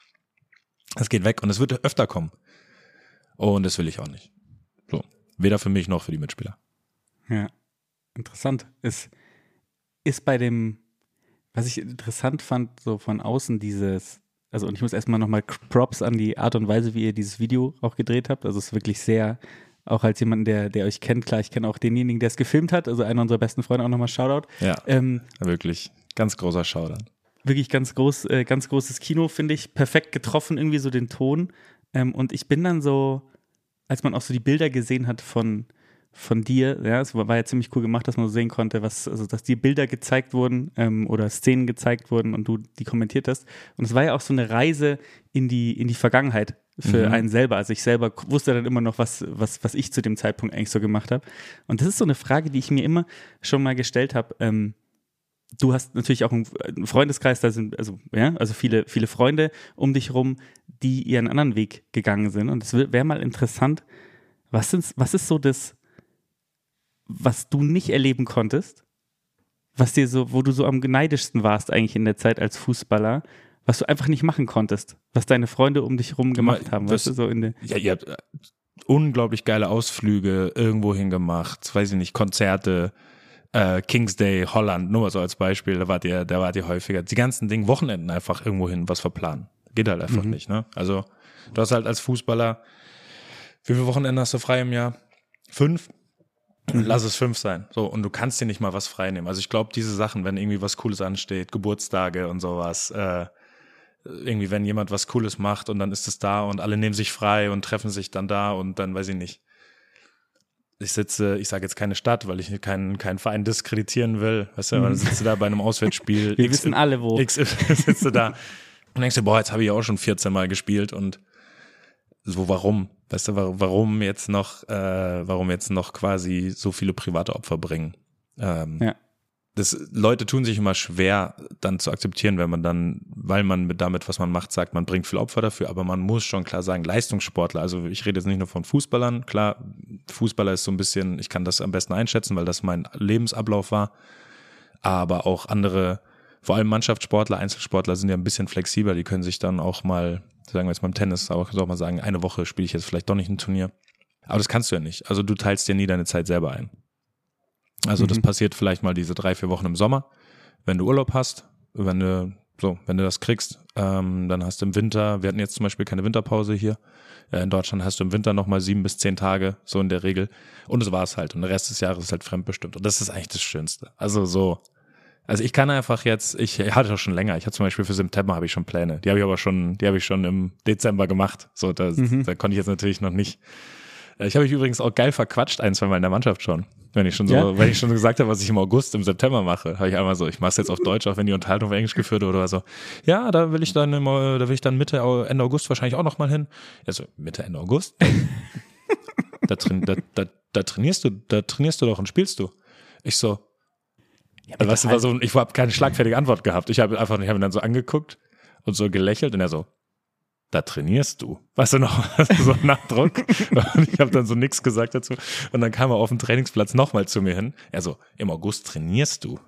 es geht weg und es wird öfter kommen. Und das will ich auch nicht. So, weder für mich noch für die Mitspieler. Ja, interessant. Ist bei dem, was ich interessant fand, so von außen also und ich muss erstmal nochmal Props an die Art und Weise, wie ihr dieses Video auch gedreht habt. Also es ist wirklich sehr, auch als jemand, der euch kennt, klar, ich kenne auch denjenigen, der es gefilmt hat, also einer unserer besten Freunde, auch nochmal Shoutout. Ja, wirklich, ganz großer Shoutout. Wirklich ganz großes Kino, finde ich, perfekt getroffen, irgendwie so den Ton. Und ich bin dann so, als man auch so die Bilder gesehen hat von dir, ja, es war ja ziemlich cool gemacht, dass man so sehen konnte, dass die Bilder gezeigt wurden oder Szenen gezeigt wurden und du die kommentiert hast. Und es war ja auch so eine Reise in die Vergangenheit für einen selber. Also ich selber wusste dann immer noch, was ich zu dem Zeitpunkt eigentlich so gemacht habe. Und das ist so eine Frage, die ich mir immer schon mal gestellt habe. Du hast natürlich auch einen Freundeskreis, da sind also viele, viele Freunde um dich rum, die ihren anderen Weg gegangen sind. Und es wäre mal interessant, was ist so das, was du nicht erleben konntest, wo du so am neidischsten warst eigentlich in der Zeit als Fußballer, was du einfach nicht machen konntest, was deine Freunde um dich rum gemacht haben, weißt du, so in der. Ja, ihr habt unglaublich geile Ausflüge irgendwo hin gemacht, weiß ich nicht, Konzerte, King's Day, Holland, nur mal so als Beispiel, da wart ihr häufiger. Die ganzen Dinge, Wochenenden einfach irgendwo hin, was verplanen. Geht halt einfach nicht, ne? Also, du hast halt als Fußballer, wie viele Wochenenden hast du frei im Jahr? 5? Lass es 5 sein. So, und du kannst dir nicht mal was frei nehmen. Also ich glaube, diese Sachen, wenn irgendwie was Cooles ansteht, Geburtstage und sowas, irgendwie, wenn jemand was Cooles macht und dann ist es da und alle nehmen sich frei und treffen sich dann da und dann weiß ich nicht. Ich sage jetzt keine Stadt, weil ich keinen Verein diskreditieren will, weißt du, aber dann sitzt du da bei einem Auswärtsspiel. Wir wissen alle, wo. Sitzt du da und denkst dir, boah, jetzt habe ich auch schon 14 Mal gespielt und so, warum? Weißt du, warum jetzt noch quasi so viele private Opfer bringen? Ja. Leute tun sich immer schwer, dann zu akzeptieren, weil man damit, was man macht, sagt, man bringt viel Opfer dafür, aber man muss schon klar sagen, Leistungssportler, also ich rede jetzt nicht nur von Fußballern, klar, Fußballer ist so ein bisschen, ich kann das am besten einschätzen, weil das mein Lebensablauf war, aber auch andere, vor allem Mannschaftssportler, Einzelsportler sind ja ein bisschen flexibler, die können sich dann auch mal, sagen wir jetzt beim Tennis, aber kannst auch mal sagen, eine Woche spiele ich jetzt vielleicht doch nicht ein Turnier, aber das kannst du ja nicht, also du teilst dir nie deine Zeit selber ein. Also das passiert vielleicht mal diese 3-4 Wochen im Sommer, wenn du Urlaub hast, wenn du das kriegst, dann hast du im Winter, wir hatten jetzt zum Beispiel keine Winterpause hier, in Deutschland hast du im Winter nochmal 7 bis 10 Tage, so in der Regel, und das war's halt und der Rest des Jahres ist halt fremdbestimmt und das ist eigentlich das Schönste, also ich kann einfach jetzt, ich hatte auch schon länger, ich hatte zum Beispiel für September habe ich schon Pläne, die habe ich schon im Dezember gemacht, so da konnte ich jetzt natürlich noch nicht. Ich habe mich übrigens auch geil verquatscht, 1-2 Mal in der Mannschaft schon. Wenn ich schon gesagt habe, was ich im September mache, habe ich einmal so, ich mache es jetzt auf Deutsch, auch wenn die Unterhaltung auf Englisch geführt wurde oder so. Ja, da will ich dann Ende August wahrscheinlich auch nochmal hin. Ja, so Mitte, Ende August? Da trainierst du doch und spielst du. Ich so, also, weißt du, war so, ich habe keine schlagfertige Antwort gehabt. Ich habe ihn dann so angeguckt und so gelächelt und er so, da trainierst du. Weißt du noch, so Nachdruck. Und ich habe dann so nichts gesagt dazu. Und dann kam er auf dem Trainingsplatz nochmal zu mir hin. Er so, im August trainierst du.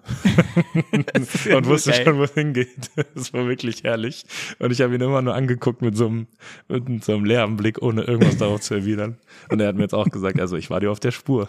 Und wusste schon, wo es hingeht. Das war wirklich herrlich. Und ich habe ihn immer nur angeguckt mit so einem leeren Blick, ohne irgendwas darauf zu erwidern. Und er hat mir jetzt auch gesagt, also ich war dir auf der Spur.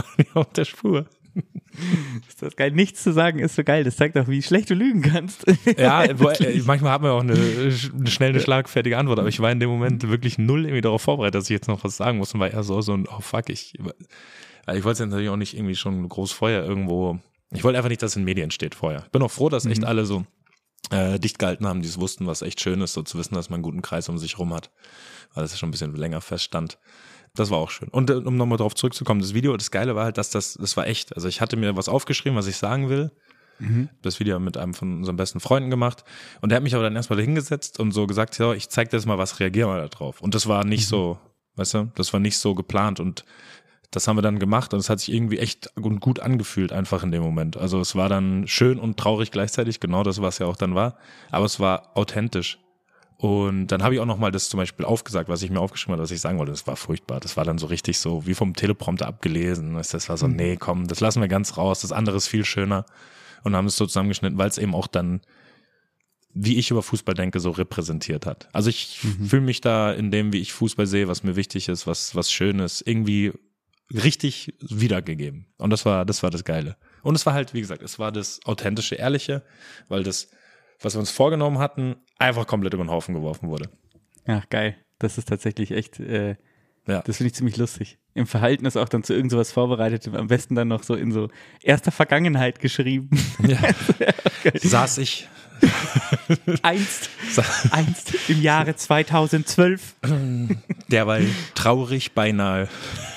Ist das geil? Nichts zu sagen ist so geil. Das zeigt auch, wie schlecht du lügen kannst. Ja, manchmal hat man auch eine schlagfertige Antwort, aber ich war in dem Moment wirklich null irgendwie darauf vorbereitet, dass ich jetzt noch was sagen muss und war eher so ein, oh fuck, ich wollte jetzt natürlich auch nicht irgendwie schon groß vorher irgendwo, ich wollte einfach nicht, dass es in Medien steht vorher. Ich bin auch froh, dass echt alle so dicht gehalten haben, die es wussten, was echt schön ist, so zu wissen, dass man einen guten Kreis um sich rum hat, weil das ja schon ein bisschen länger feststand. Das war auch schön. Und um nochmal drauf zurückzukommen, das Video, das Geile war halt, dass das war echt. Also ich hatte mir was aufgeschrieben, was ich sagen will. Das Video mit einem von unseren besten Freunden gemacht. Und der hat mich aber dann erstmal hingesetzt und so gesagt, ja, ich zeig dir jetzt mal was, reagier mal da drauf. Und das war nicht so, weißt du, das war nicht so geplant. Und das haben wir dann gemacht und es hat sich irgendwie echt gut angefühlt einfach in dem Moment. Also es war dann schön und traurig gleichzeitig, genau das, was ja auch dann war. Aber es war authentisch. Und dann habe ich auch nochmal das zum Beispiel aufgesagt, was ich mir aufgeschrieben habe, was ich sagen wollte. Das war furchtbar. Das war dann so richtig so wie vom Teleprompter abgelesen. Das war so, nee, komm, das lassen wir ganz raus. Das andere ist viel schöner. Und haben es so zusammengeschnitten, weil es eben auch dann, wie ich über Fußball denke, so repräsentiert hat. Also ich fühle mich da in dem, wie ich Fußball sehe, was mir wichtig ist, was schön ist, irgendwie richtig wiedergegeben. Und das war das Geile. Und es war halt, wie gesagt, es war das authentische, ehrliche, weil das, was wir uns vorgenommen hatten, einfach komplett über den Haufen geworfen wurde. Ach, geil. Das ist tatsächlich echt, Ja. das finde ich ziemlich lustig. Im Verhalten ist auch dann zu irgend sowas vorbereitet, am besten dann noch so in so erster Vergangenheit geschrieben. Ja. Saß ich. Einst im Jahre 2012. Derweil traurig beinahe.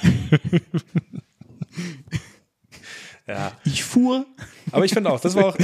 Ja. Ich fuhr. Aber ich finde auch, das war auch.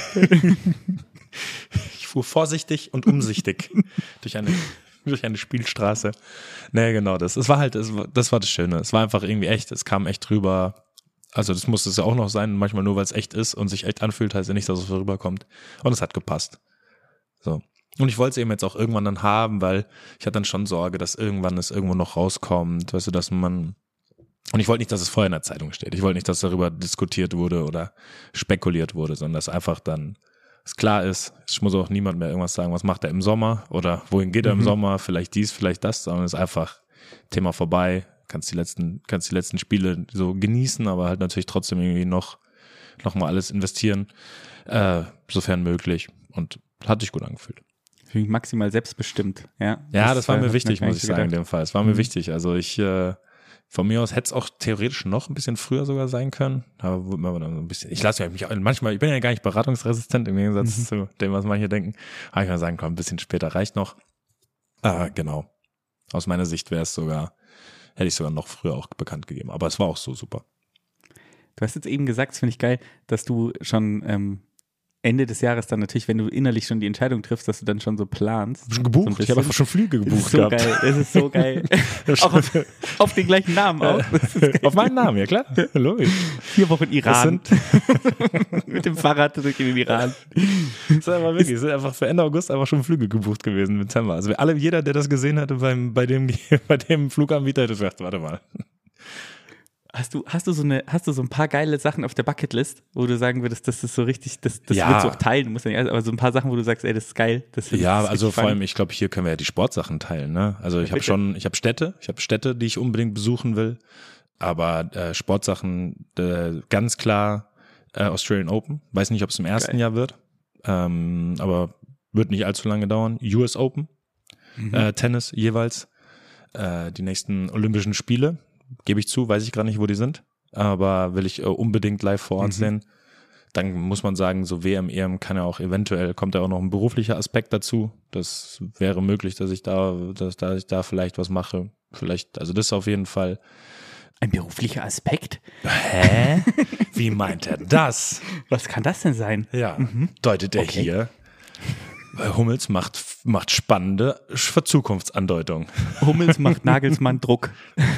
Ich fuhr vorsichtig und umsichtig durch eine Spielstraße. Nee, genau, das war das Schöne. Es war einfach irgendwie echt, es kam echt rüber. Also das muss es ja auch noch sein, manchmal nur, weil es echt ist und sich echt anfühlt, heißt ja nicht, dass es rüberkommt. Und es hat gepasst. So. Und ich wollte es eben jetzt auch irgendwann dann haben, weil ich hatte dann schon Sorge, dass irgendwann es irgendwo noch rauskommt, weißt du, dass man. Und ich wollte nicht, dass es vorher in der Zeitung steht. Ich wollte nicht, dass darüber diskutiert wurde oder spekuliert wurde, sondern dass einfach dann es klar ist, es muss auch niemand mehr irgendwas sagen, was macht er im Sommer oder wohin geht er im Sommer, vielleicht dies, vielleicht das, sondern es ist einfach Thema vorbei, kannst die letzten Spiele so genießen, aber halt natürlich trotzdem irgendwie noch mal alles investieren, sofern möglich, und hat sich gut angefühlt. Für mich maximal selbstbestimmt, ja. Ja, das war mir wichtig, muss ich sagen, in gedacht. dem Fall. Es war mir wichtig, also von mir aus hätte es auch theoretisch noch ein bisschen früher sogar sein können. Aber wurde mir dann so ein bisschen. Ich lasse mich manchmal, ich bin ja gar nicht beratungsresistent im Gegensatz zu dem, was manche denken. Aber ich kann sagen, komm, ein bisschen später reicht noch. Genau. Aus meiner Sicht hätte ich sogar noch früher auch bekannt gegeben. Aber es war auch so super. Du hast jetzt eben gesagt, das finde ich geil, dass du schon Ende des Jahres dann natürlich, wenn du innerlich schon die Entscheidung triffst, dass du dann schon so planst. Schon gebucht? So ein Ich habe einfach schon Flüge gebucht gehabt. Es ist so geil. Auch auf den gleichen Namen auch. Auf meinen Namen, ja klar. Logisch. 4 Wochen Iran. Mit dem Fahrrad zurück in den Iran. Das ist einfach wirklich, es sind einfach für Ende August einfach schon Flüge gebucht gewesen im Dezember. Also jeder, der das gesehen hatte bei dem Fluganbieter, hätte gesagt, warte mal. Hast du so ein paar geile Sachen auf der Bucketlist, wo du sagen würdest, das ist so richtig, das Ja. willst du auch teilen, du musst ja nicht alles, aber so ein paar Sachen, wo du sagst, ey, das ist geil. Das Ja, das also richtig vor fun. allem, ich glaube, hier können wir ja die Sportsachen teilen, ne? Also ich habe Städte, die ich unbedingt besuchen will, aber Sportsachen ganz klar Australian Open. Weiß nicht, ob es im ersten Jahr wird, aber wird nicht allzu lange dauern. US Open, Tennis jeweils, die nächsten Olympischen Spiele. Gebe ich zu, weiß ich gerade nicht, wo die sind, aber will ich unbedingt live vor Ort sehen. Dann muss man sagen, so WM, EM kommt ja auch noch ein beruflicher Aspekt dazu. Das wäre möglich, dass ich da vielleicht was mache. Vielleicht, also das auf jeden Fall. Ein beruflicher Aspekt? Hä? Wie meint er das? Was kann das denn sein? Ja, deutet er hier. Hummels macht spannende Zukunftsandeutungen. Hummels macht Nagelsmann Druck.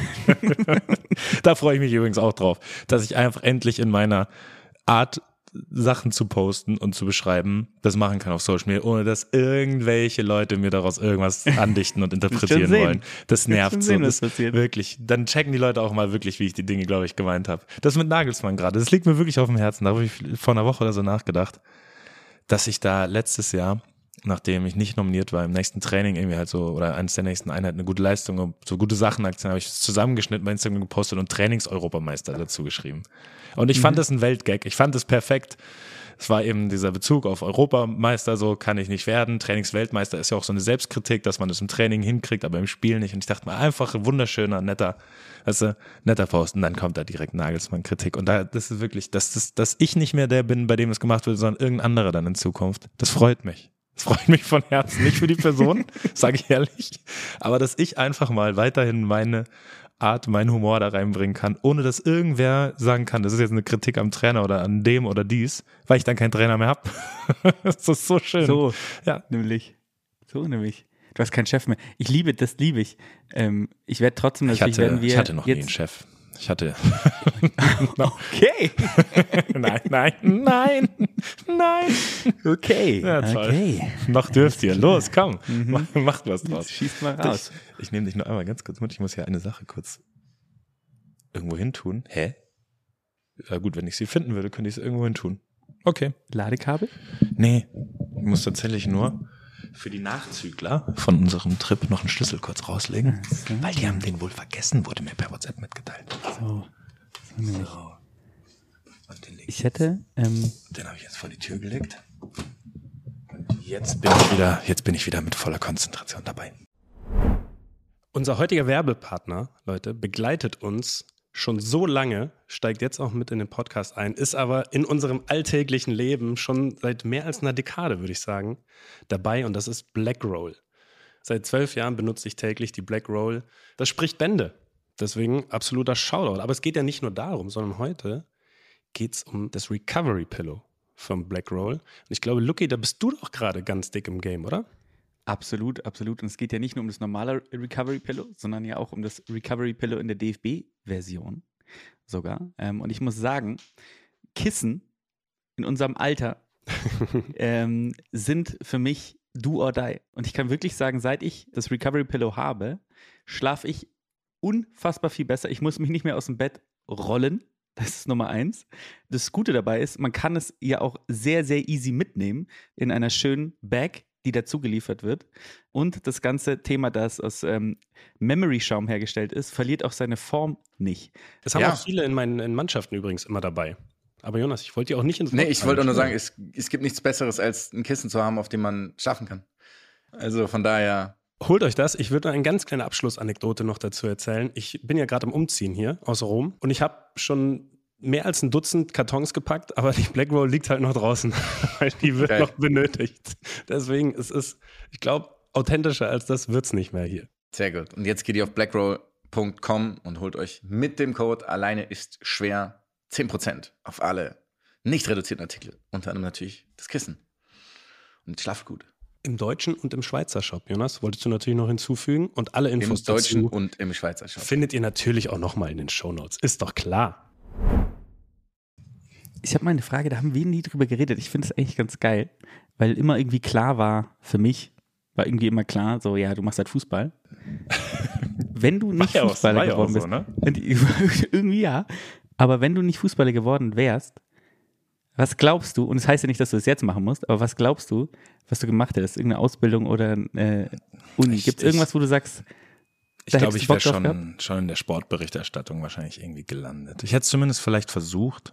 Da freue ich mich übrigens auch drauf, dass ich einfach endlich in meiner Art, Sachen zu posten und zu beschreiben, das machen kann auf Social Media, ohne dass irgendwelche Leute mir daraus irgendwas andichten und interpretieren wollen. Das nervt so. Das wirklich. Dann checken die Leute auch mal wirklich, wie ich die Dinge, glaube ich, gemeint habe. Das mit Nagelsmann gerade, das liegt mir wirklich auf dem Herzen. Da habe ich vor einer Woche oder so nachgedacht, dass ich da letztes Jahr, nachdem ich nicht nominiert war, im nächsten Training irgendwie halt so, oder eines der nächsten Einheiten, eine gute Leistung, so gute Sachen-Aktionen, habe ich das zusammengeschnitten bei Instagram gepostet und Trainings-Europameister dazu geschrieben. Und ich fand das ein Weltgag. Ich fand das perfekt. Es war eben dieser Bezug auf Europameister, so kann ich nicht werden. Trainingsweltmeister ist ja auch so eine Selbstkritik, dass man das im Training hinkriegt, aber im Spiel nicht. Und ich dachte mir, einfach ein wunderschöner, netter Post. Und dann kommt da direkt Nagelsmann-Kritik. Und das ist wirklich, dass ich nicht mehr der bin, bei dem es gemacht wird, sondern irgendein anderer dann in Zukunft. Das freut mich. Das freut mich von Herzen. Nicht für die Person, sage ich ehrlich, aber dass ich einfach mal weiterhin meine Art, meinen Humor da reinbringen kann, ohne dass irgendwer sagen kann, das ist jetzt eine Kritik am Trainer oder an dem oder dies, weil ich dann keinen Trainer mehr habe. Das ist so schön. So, ja. nämlich. Du hast keinen Chef mehr. Ich liebe ich. Ich werde trotzdem natürlich, ich hatte noch nie einen Chef. Okay. Nein. Okay. Ja, toll. Okay. Noch dürft ihr. Los, komm. Macht was draus. Schießt mal raus. Ich nehme dich nur einmal ganz kurz mit. Ich muss hier eine Sache kurz irgendwo hin tun. Hä? Ja gut, wenn ich sie finden würde, könnte ich es irgendwo hin tun. Okay. Ladekabel? Nee, ich muss tatsächlich nur für die Nachzügler von unserem Trip noch einen Schlüssel kurz rauslegen, weil die haben den wohl vergessen, wurde mir per WhatsApp mitgeteilt. So. Und den Ich hätte, den habe ich jetzt vor die Tür gelegt. Und Jetzt bin ich wieder mit voller Konzentration dabei. Unser heutiger Werbepartner, Leute, begleitet uns schon so lange, steigt jetzt auch mit in den Podcast ein, ist aber in unserem alltäglichen Leben schon seit mehr als einer Dekade, würde ich sagen, dabei, und das ist Blackroll. Seit 12 Jahren benutze ich täglich die Blackroll. Das spricht Bände. Deswegen absoluter Shoutout. Aber es geht ja nicht nur darum, sondern heute geht es um das Recovery Pillow von Blackroll. Und ich glaube, Luki, da bist du doch gerade ganz dick im Game, oder? Absolut, absolut. Und es geht ja nicht nur um das normale Recovery Pillow, sondern ja auch um das Recovery Pillow in der DFB-Version sogar. Und ich muss sagen, Kissen in unserem Alter sind für mich do or die. Und ich kann wirklich sagen, seit ich das Recovery Pillow habe, schlafe ich unfassbar viel besser. Ich muss mich nicht mehr aus dem Bett rollen. Das ist Nummer 1. Das Gute dabei ist, man kann es ja auch sehr, sehr easy mitnehmen in einer schönen Bag, die dazu geliefert wird. Und das ganze Thema, das aus Memory-Schaum hergestellt ist, verliert auch seine Form nicht. Das haben auch viele in meinen Mannschaften übrigens immer dabei. Aber Jonas, ich wollte dir auch nicht ins Wort Nee, ich wollte nur sagen, es gibt nichts Besseres, als ein Kissen zu haben, auf dem man schlafen kann. Also von daher... Holt euch das. Ich würde eine ganz kleine Abschlussanekdote noch dazu erzählen. Ich bin ja gerade am Umziehen hier aus Rom und ich habe schon mehr als ein Dutzend Kartons gepackt, aber die Blackroll liegt halt noch draußen, weil die wird noch benötigt. Deswegen ist es, ich glaube, authentischer als das wird's nicht mehr hier. Sehr gut. Und jetzt geht ihr auf blackroll.com und holt euch mit dem Code alleine ist schwer 10% auf alle nicht reduzierten Artikel. Unter anderem natürlich das Kissen. Und schlaft gut. Im deutschen und im Schweizer Shop, Jonas, wolltest du natürlich noch hinzufügen. Und alle Infos im deutschen dazu und im Schweizer Shop findet ihr natürlich auch nochmal in den Shownotes. Ist doch klar. Ich habe mal eine Frage, da haben wir nie drüber geredet. Ich finde es eigentlich ganz geil, weil immer irgendwie klar war, für mich war irgendwie immer klar, so ja, du machst halt Fußball. Wenn du nicht Fußballer geworden bist, ne? Irgendwie ja, aber wenn du nicht Fußballer geworden wärst, was glaubst du, und es heißt ja nicht, dass du das jetzt machen musst, aber was glaubst du, was du gemacht hättest? Irgendeine Ausbildung oder Uni? Gibt es irgendwas, wo du sagst, ich glaube, ich wäre schon in der Sportberichterstattung wahrscheinlich irgendwie gelandet. Ich hätte es zumindest vielleicht versucht.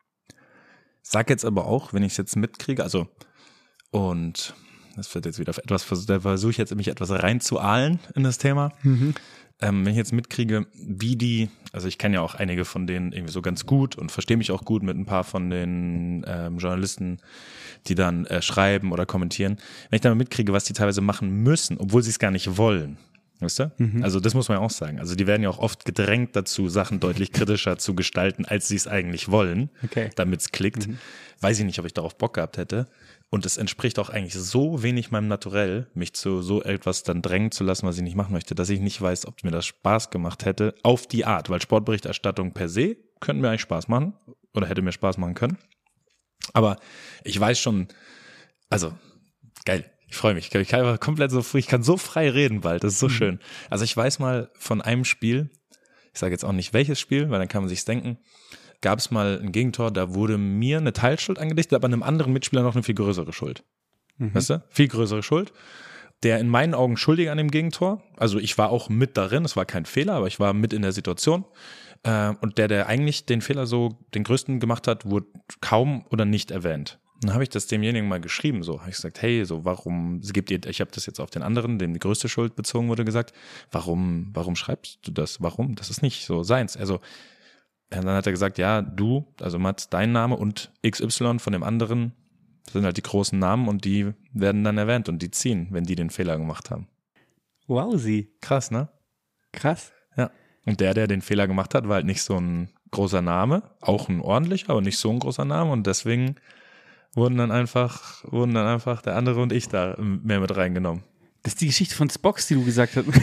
Sag jetzt aber auch, wenn ich es jetzt mitkriege, also, und das wird jetzt wieder etwas, da versuche ich jetzt mich etwas reinzuahlen in das Thema. Wenn ich jetzt mitkriege, also ich kenne ja auch einige von denen irgendwie so ganz gut und verstehe mich auch gut mit ein paar von den Journalisten, die dann schreiben oder kommentieren. Wenn ich dann mal mitkriege, was die teilweise machen müssen, obwohl sie es gar nicht wollen, weißt du? Also das muss man ja auch sagen. Also die werden ja auch oft gedrängt dazu, Sachen deutlich kritischer zu gestalten, als sie es eigentlich wollen, damit es klickt. Weiß ich nicht, ob ich darauf Bock gehabt hätte. Und es entspricht auch eigentlich so wenig meinem Naturell, mich zu so etwas dann drängen zu lassen, was ich nicht machen möchte, dass ich nicht weiß, ob mir das Spaß gemacht hätte, auf die Art. Weil Sportberichterstattung per se könnte mir eigentlich Spaß machen oder hätte mir Spaß machen können. Aber ich weiß schon, also geil, ich freue mich. Ich kann einfach komplett ich kann so frei reden bald, das ist so schön. Also ich weiß mal von einem Spiel, ich sage jetzt auch nicht welches Spiel, weil dann kann man sich's denken, gab es mal ein Gegentor, da wurde mir eine Teilschuld angedichtet, aber einem anderen Mitspieler noch eine viel größere Schuld. Weißt du? Viel größere Schuld. Der in meinen Augen schuldig an dem Gegentor. Also ich war auch mit darin, es war kein Fehler, aber ich war mit in der Situation. Und der eigentlich den Fehler den größten gemacht hat, wurde kaum oder nicht erwähnt. Dann habe ich das demjenigen mal geschrieben, so habe ich gesagt, hey, so warum ich habe das jetzt auf den anderen, dem die größte Schuld bezogen wurde, gesagt, warum schreibst du das? Warum? Das ist nicht so seins. Also dann hat er gesagt, ja, du, also Mats, dein Name und XY von dem anderen sind halt die großen Namen und die werden dann erwähnt und die ziehen, wenn die den Fehler gemacht haben. Wowsi. Krass, ne? Krass. Ja. Und der den Fehler gemacht hat, war halt nicht so ein großer Name, auch ein ordentlicher, aber nicht so ein großer Name und deswegen wurden dann einfach der andere und ich da mehr mit reingenommen. Das ist die Geschichte von Spox, die du gesagt hast.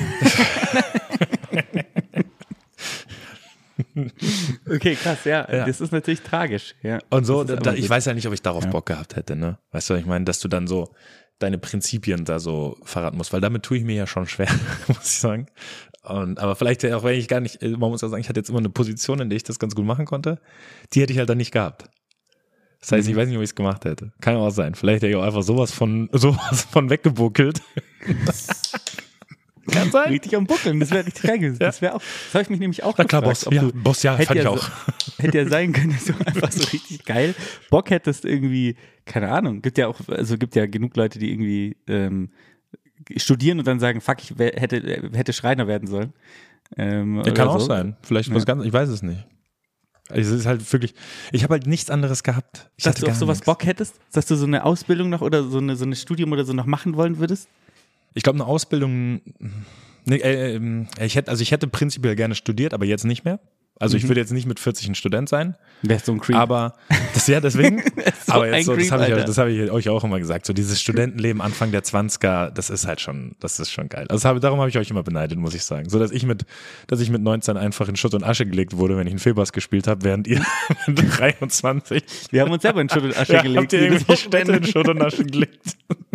Okay, krass, ja. Das ist natürlich tragisch. Ja. Und so, ich weiß ja nicht, ob ich darauf Bock gehabt hätte, ne? Weißt du, was ich meine, dass du dann so deine Prinzipien da so verraten musst, weil damit tue ich mir ja schon schwer, muss ich sagen. Aber vielleicht auch, wenn ich gar nicht, man muss ja sagen, ich hatte jetzt immer eine Position, in der ich das ganz gut machen konnte, die hätte ich halt dann nicht gehabt. Das heißt, ich weiß nicht, ob ich es gemacht hätte. Kann auch sein. Vielleicht hätte ich auch einfach sowas von weggebuckelt. Kann sein. Richtig am Buckeln, das wäre richtig geil gewesen. Das habe ich mich nämlich auch Na klar, gefragt. Boss. Ja, Boss, ja, fand ich auch. Hätte ja sein können, dass du einfach so richtig geil Bock hättest irgendwie, keine Ahnung, gibt ja genug Leute, die irgendwie studieren und dann sagen, fuck, ich hätte Schreiner werden sollen. Kann auch sein. Vielleicht was ganz, ich weiß es nicht. Also es ist halt wirklich, ich habe halt nichts anderes gehabt. Dass du auf sowas Bock hättest? Dass du so eine Ausbildung noch oder so eine Studium oder so noch machen wollen würdest? Ich glaube, eine Ausbildung, ich hätte prinzipiell gerne studiert, aber jetzt nicht mehr. Also ich würde jetzt nicht mit 40 ein Student sein. Wärst so ein Creep. Aber deswegen. So aber jetzt so, das habe ich Alter. euch auch immer gesagt. So dieses Studentenleben Anfang der 20er, das ist schon geil. Also darum habe ich euch immer beneidet, muss ich sagen. So dass ich mit 19 einfach in Schutt und Asche gelegt wurde, wenn ich einen Fehlpass gespielt habe, während ihr mit 23. Wir haben uns selber in Schutt und Asche gelegt. Habt ihr irgendwie Städte in Schutt und Asche gelegt?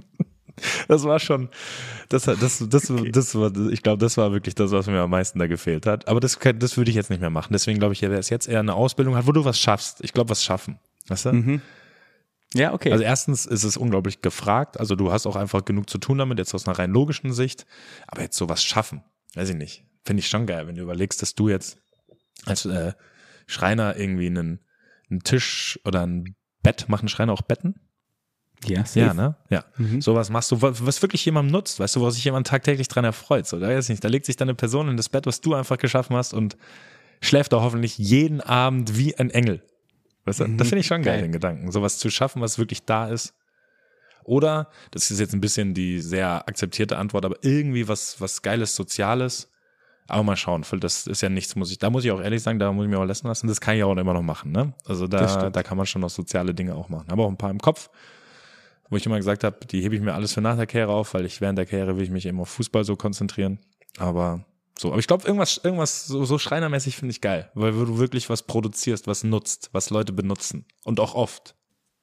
Das war schon, ich glaube, das war wirklich das, was mir am meisten da gefehlt hat. Aber das würde ich jetzt nicht mehr machen. Deswegen glaube ich, wer es jetzt eher eine Ausbildung hat, wo du was schaffst. Ich glaube, was schaffen. Weißt du? Mhm. Ja, okay. Also erstens ist es unglaublich gefragt. Also du hast auch einfach genug zu tun damit, jetzt aus einer rein logischen Sicht. Aber jetzt sowas schaffen, weiß ich nicht. Finde ich schon geil, wenn du überlegst, dass du jetzt als Schreiner irgendwie einen Tisch oder ein Bett, machen Schreiner auch Betten? Ja, safe. Ja, ne? Ja. Sowas machst du, was wirklich jemandem nutzt, weißt du, wo sich jemand tagtäglich dran erfreut. So, da weiß ich nicht, da legt sich dann eine Person in das Bett, was du einfach geschaffen hast und schläft da hoffentlich jeden Abend wie ein Engel. Weißt du? Das finde ich schon geil, den Gedanken. Sowas zu schaffen, was wirklich da ist. Oder, das ist jetzt ein bisschen die sehr akzeptierte Antwort, aber irgendwie was Geiles, Soziales. Aber mal schauen, das ist ja nichts, da muss ich auch ehrlich sagen, da muss ich mir auch lassen lassen, das kann ich auch immer noch machen, ne? Also da kann man schon noch soziale Dinge auch machen. Aber auch ein paar im Kopf, wo ich immer gesagt habe, die hebe ich mir alles für nach der Karriere auf, weil während der Karriere will ich mich eben auf Fußball so konzentrieren. Aber ich glaube, irgendwas so schreinermäßig finde ich geil, weil du wirklich was produzierst, was nutzt, was Leute benutzen. Und auch oft.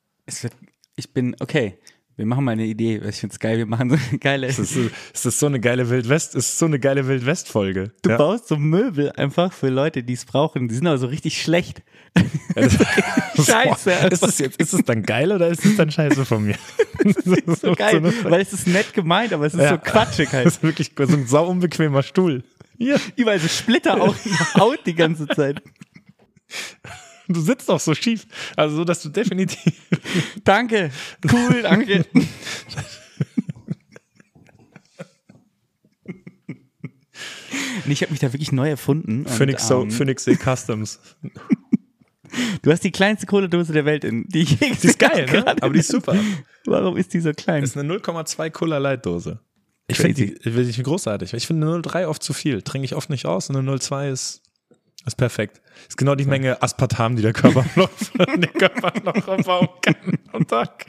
Wir machen mal eine Idee. Ich finde es geil, wir machen so eine geile. Es ist so eine geile Wildwest-Folge. Du baust so Möbel einfach für Leute, die es brauchen. Die sind aber so richtig schlecht. Scheiße. Ist es dann geil oder ist es dann scheiße von mir? Das ist so geil, weil es ist nett gemeint, aber es ist so quatschig halt. Das ist wirklich so ein sau unbequemer Stuhl. Ja. Überall so Splitter auf der Haut die ganze Zeit. Du sitzt auch so schief, also so, dass du definitiv... Danke, cool, danke. Ich habe mich da wirklich neu erfunden. Phoenix Sea Customs. Du hast die kleinste Cola-Dose der Welt die ich Die ist geil, ne? Aber die ist super. Warum ist die so klein? Das ist eine 0,2 Cola Light Dose. Ich finde die großartig. Ich finde eine 0,3 oft zu viel. Trinke ich oft nicht aus und eine 0,2 ist perfekt. Ist genau die Menge Aspartam, die der Körper noch verbauen kann am Tag.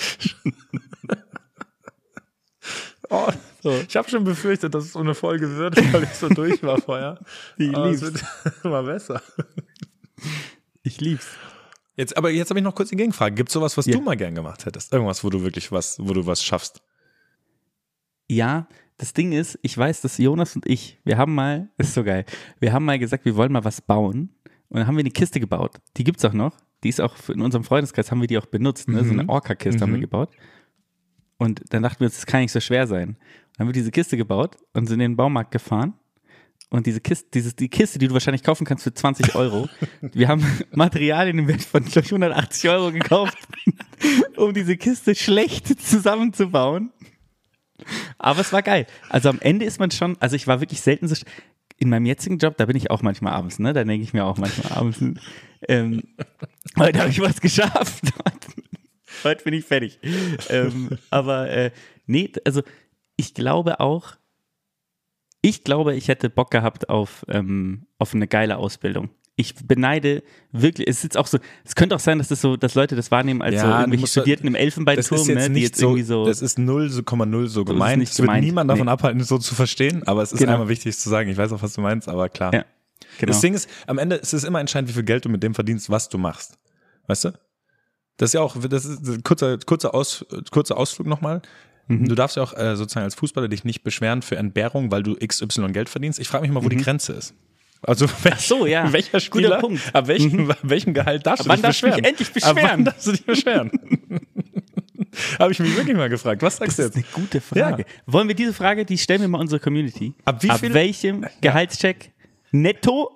Ich habe schon befürchtet, dass es so eine Folge wird, weil ich so durch war vorher. Aber es wird immer besser. Ich lieb's. Aber jetzt habe ich noch kurz die Gegenfrage. Gibt es sowas, was du mal gern gemacht hättest? Irgendwas, wo du was schaffst? Ja, das Ding ist, ich weiß, dass Jonas und ich, das ist so geil, wir haben mal gesagt, wir wollen mal was bauen und dann haben wir eine Kiste gebaut. Die gibt's auch noch. Die ist auch in unserem Freundeskreis, haben wir die auch benutzt. Ne? So eine Orca-Kiste haben wir gebaut. Und dann dachten wir uns, das kann nicht so schwer sein. Dann haben wir diese Kiste gebaut und sind in den Baumarkt gefahren. Und die Kiste, die du wahrscheinlich kaufen kannst für 20 €, wir haben Materialien im Wert von 180 € gekauft, um diese Kiste schlecht zusammenzubauen. Aber es war geil. Also am Ende ist man schon, also ich war wirklich selten so, in meinem jetzigen Job, da bin ich auch manchmal abends, ne? Da denke ich mir auch manchmal abends, heute habe ich was geschafft. Heute bin ich fertig. Nee, also ich glaube, ich hätte Bock gehabt auf eine geile Ausbildung. Ich beneide wirklich, es ist auch so, es könnte auch sein, dass Leute das wahrnehmen als so irgendwelche Studierten im Elfenbeinturm, die jetzt irgendwie so. Das ist 0,0 so gemeint. Es wird niemand davon abhalten, so zu verstehen, aber es ist einmal wichtig zu sagen. Ich weiß auch, was du meinst, aber klar. Ja, genau. Das Ding ist, am Ende ist es immer entscheidend, wie viel Geld du mit dem verdienst, was du machst. Weißt du? Das ist ein kurzer Ausflug nochmal. Du darfst ja auch sozusagen als Fußballer dich nicht beschweren für Entbehrung, weil du XY Geld verdienst. Ich frage mich mal, wo die Grenze ist. Also welcher Spieler, ab welchem Gehalt darfst du dich beschweren? Wann darfst du dich endlich beschweren? Ab wann darfst du dich beschweren? Habe ich mich wirklich mal gefragt. Was sagst du Das ist jetzt? eine gute Frage. Wollen wir diese Frage, die stellen wir mal unserer Community. Ab wie viel- welchem Gehaltscheck netto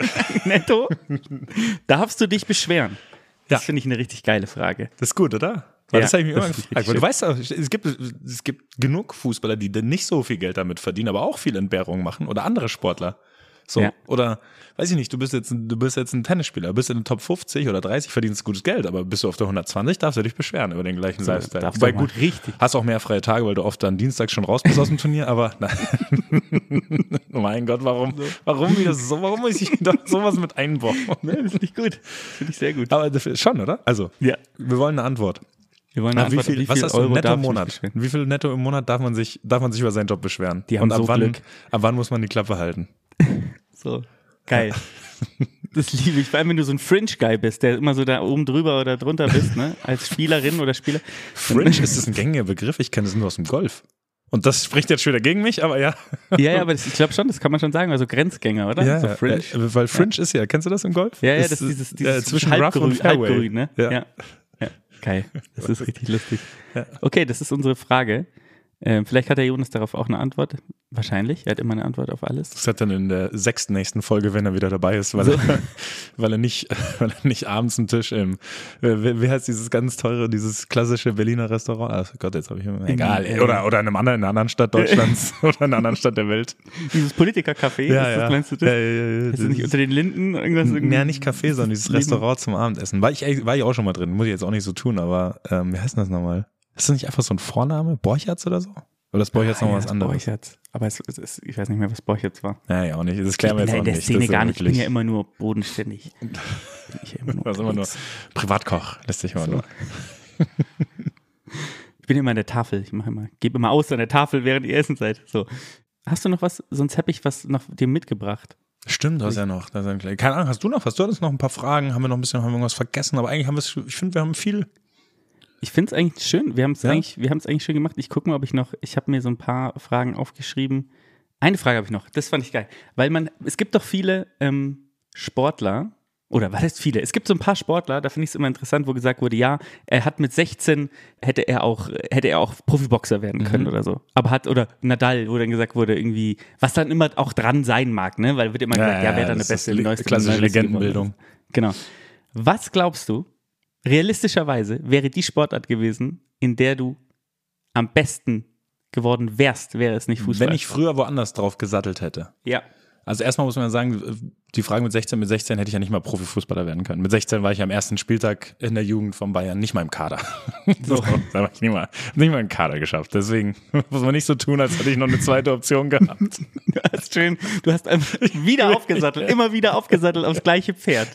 darfst du dich beschweren? Das Ja. finde ich eine richtig geile Frage. Das ist gut, oder? Weil Ja, das habe ich mir das immer finde ich gefragt. Weil richtig du weißt auch, es gibt genug Fußballer, die dann nicht so viel Geld damit verdienen, aber auch viel Entbehrungen machen oder andere Sportler. So. Ja. Oder, weiß ich nicht, du bist jetzt ein Tennisspieler, bist in den Top 50 oder 30, verdienst gutes Geld, aber bist du auf der 120, darfst du dich beschweren über den gleichen Lifestyle. darfst Wobei du mal gut, richtig. hast auch mehr freie Tage, weil du oft dann dienstags schon raus bist aus dem Turnier, aber nein. Oh mein Gott, warum muss ich da sowas mit einbauen? Nee, das finde ich gut. Finde ich sehr gut. Aber das ist schon, oder? Also, Ja. wir wollen eine Antwort. Wir wollen Ach, eine Antwort, was hast du Euro netto darf im ich mich Monat? beschweren? Wie viel netto im Monat darf man sich über seinen Job beschweren? Die haben Und ab so wann, Glück. ab wann muss man die Klappe halten? So, geil. Das liebe ich, vor allem wenn du so ein Fringe-Guy bist, der immer so da oben drüber oder drunter bist, ne? Als Spielerin oder Spieler. Fringe, ist das ein gängiger Begriff? Ich kenne das nur aus dem Golf. Und das spricht jetzt schon wieder gegen mich, aber ja. Ja, aber ich glaube schon, das kann man schon sagen, also Grenzgänger, oder? Ja, so Fringe. weil Fringe ist ja, kennst du das im Golf? Ja, Das das ist ist, dieses zwischen Rough und Fairway. Halbgrün, ne? Ja. Ja. Geil. Das ist richtig lustig. Ja. Okay, das ist unsere Frage. Vielleicht hat der Jonas darauf auch eine Antwort. Wahrscheinlich. Er hat immer eine Antwort auf alles. Das hat dann in der 6. nächsten Folge, wenn er wieder dabei ist, weil er nicht abends einen Tisch wie heißt dieses ganz teure, dieses klassische Berliner Restaurant? Ach Gott, jetzt habe ich immer. Egal. Oder in in einer anderen Stadt Deutschlands oder in einer anderen Stadt der Welt. Dieses Politiker-Café, das meinst du das? Ja. Ist das nicht unter den Linden irgendwas? Ja, nicht Café, sondern dieses Restaurant zum Abendessen. War ich auch schon mal drin, muss ich jetzt auch nicht so tun, aber wie heißt denn das nochmal? Ist das nicht einfach so ein Vorname? Borchertz oder so? Oder ist Borchertz noch was anderes? Borchertz. Aber ich weiß nicht mehr, was Borchertz war. Ja, auch nicht. Das klären wir jetzt auch in der nicht. Szene Das ist gar nicht. Ich bin wirklich- ja immer nur bodenständig. Bin ich ja immer nur Das ist immer nur unterwegs. Privatkoch, lässt sich immer nur. Ich bin immer an der Tafel. Gebe immer aus an der Tafel, während ihr essen seid. So. Hast du noch was? Sonst habe ich was noch dir mitgebracht. Stimmt, du hast ja noch. Keine Ahnung, hast du noch was? Du hattest noch ein paar Fragen, haben wir irgendwas vergessen, aber eigentlich ich finde, wir haben viel. Ich finde es eigentlich schön. Wir haben es Ja? eigentlich schön gemacht. Ich gucke mal, ich habe mir so ein paar Fragen aufgeschrieben. Eine Frage habe ich noch. Das fand ich geil. Weil es gibt doch viele Sportler, oder was heißt viele? Es gibt so ein paar Sportler, da finde ich es immer interessant, wo gesagt wurde, ja, er hat mit 16, hätte er auch Profiboxer werden können oder so. Oder Nadal, wo dann gesagt wurde, irgendwie, was dann immer auch dran sein mag, ne? Weil wird immer gesagt, wer dann der das Beste, ist neueste klassische neueste Legendenbildung. geworden ist. Genau. Was glaubst du, realistischerweise wäre die Sportart gewesen, in der du am besten geworden wärst, wäre es nicht Fußball? Wenn ich früher woanders drauf gesattelt hätte. Ja. Also erstmal muss man ja sagen, die Frage mit 16 hätte ich ja nicht mal Profifußballer werden können. Mit 16 war ich am ersten Spieltag in der Jugend von Bayern nicht mal im Kader. So, da habe ich nicht mal im Kader geschafft. Deswegen muss man nicht so tun, als hätte ich noch eine zweite Option gehabt. Du hast einfach wieder aufgesattelt, immer wieder aufgesattelt aufs gleiche Pferd.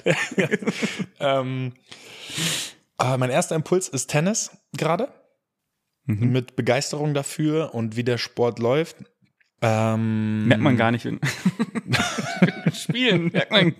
Mein erster Impuls ist Tennis gerade. Mit Begeisterung dafür und wie der Sport läuft. Merkt man gar nicht. Spielen, merkt man.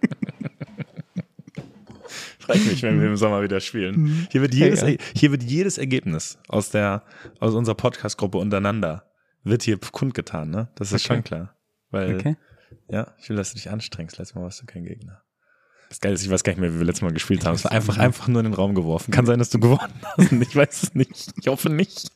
Freut mich, wenn wir im Sommer wieder spielen. Hier wird jedes Ergebnis aus unserer Podcast-Gruppe untereinander wird hier kundgetan, ne? Das ist schon klar. Weil, ja, ich will, dass du dich anstrengst. Letztes Mal warst du kein Gegner. Das Geile ist, ich weiß gar nicht mehr, wie wir letztes Mal gespielt haben. Es war einfach nur in den Raum geworfen. Kann sein, dass du gewonnen hast. Ich weiß es nicht. Ich hoffe nicht.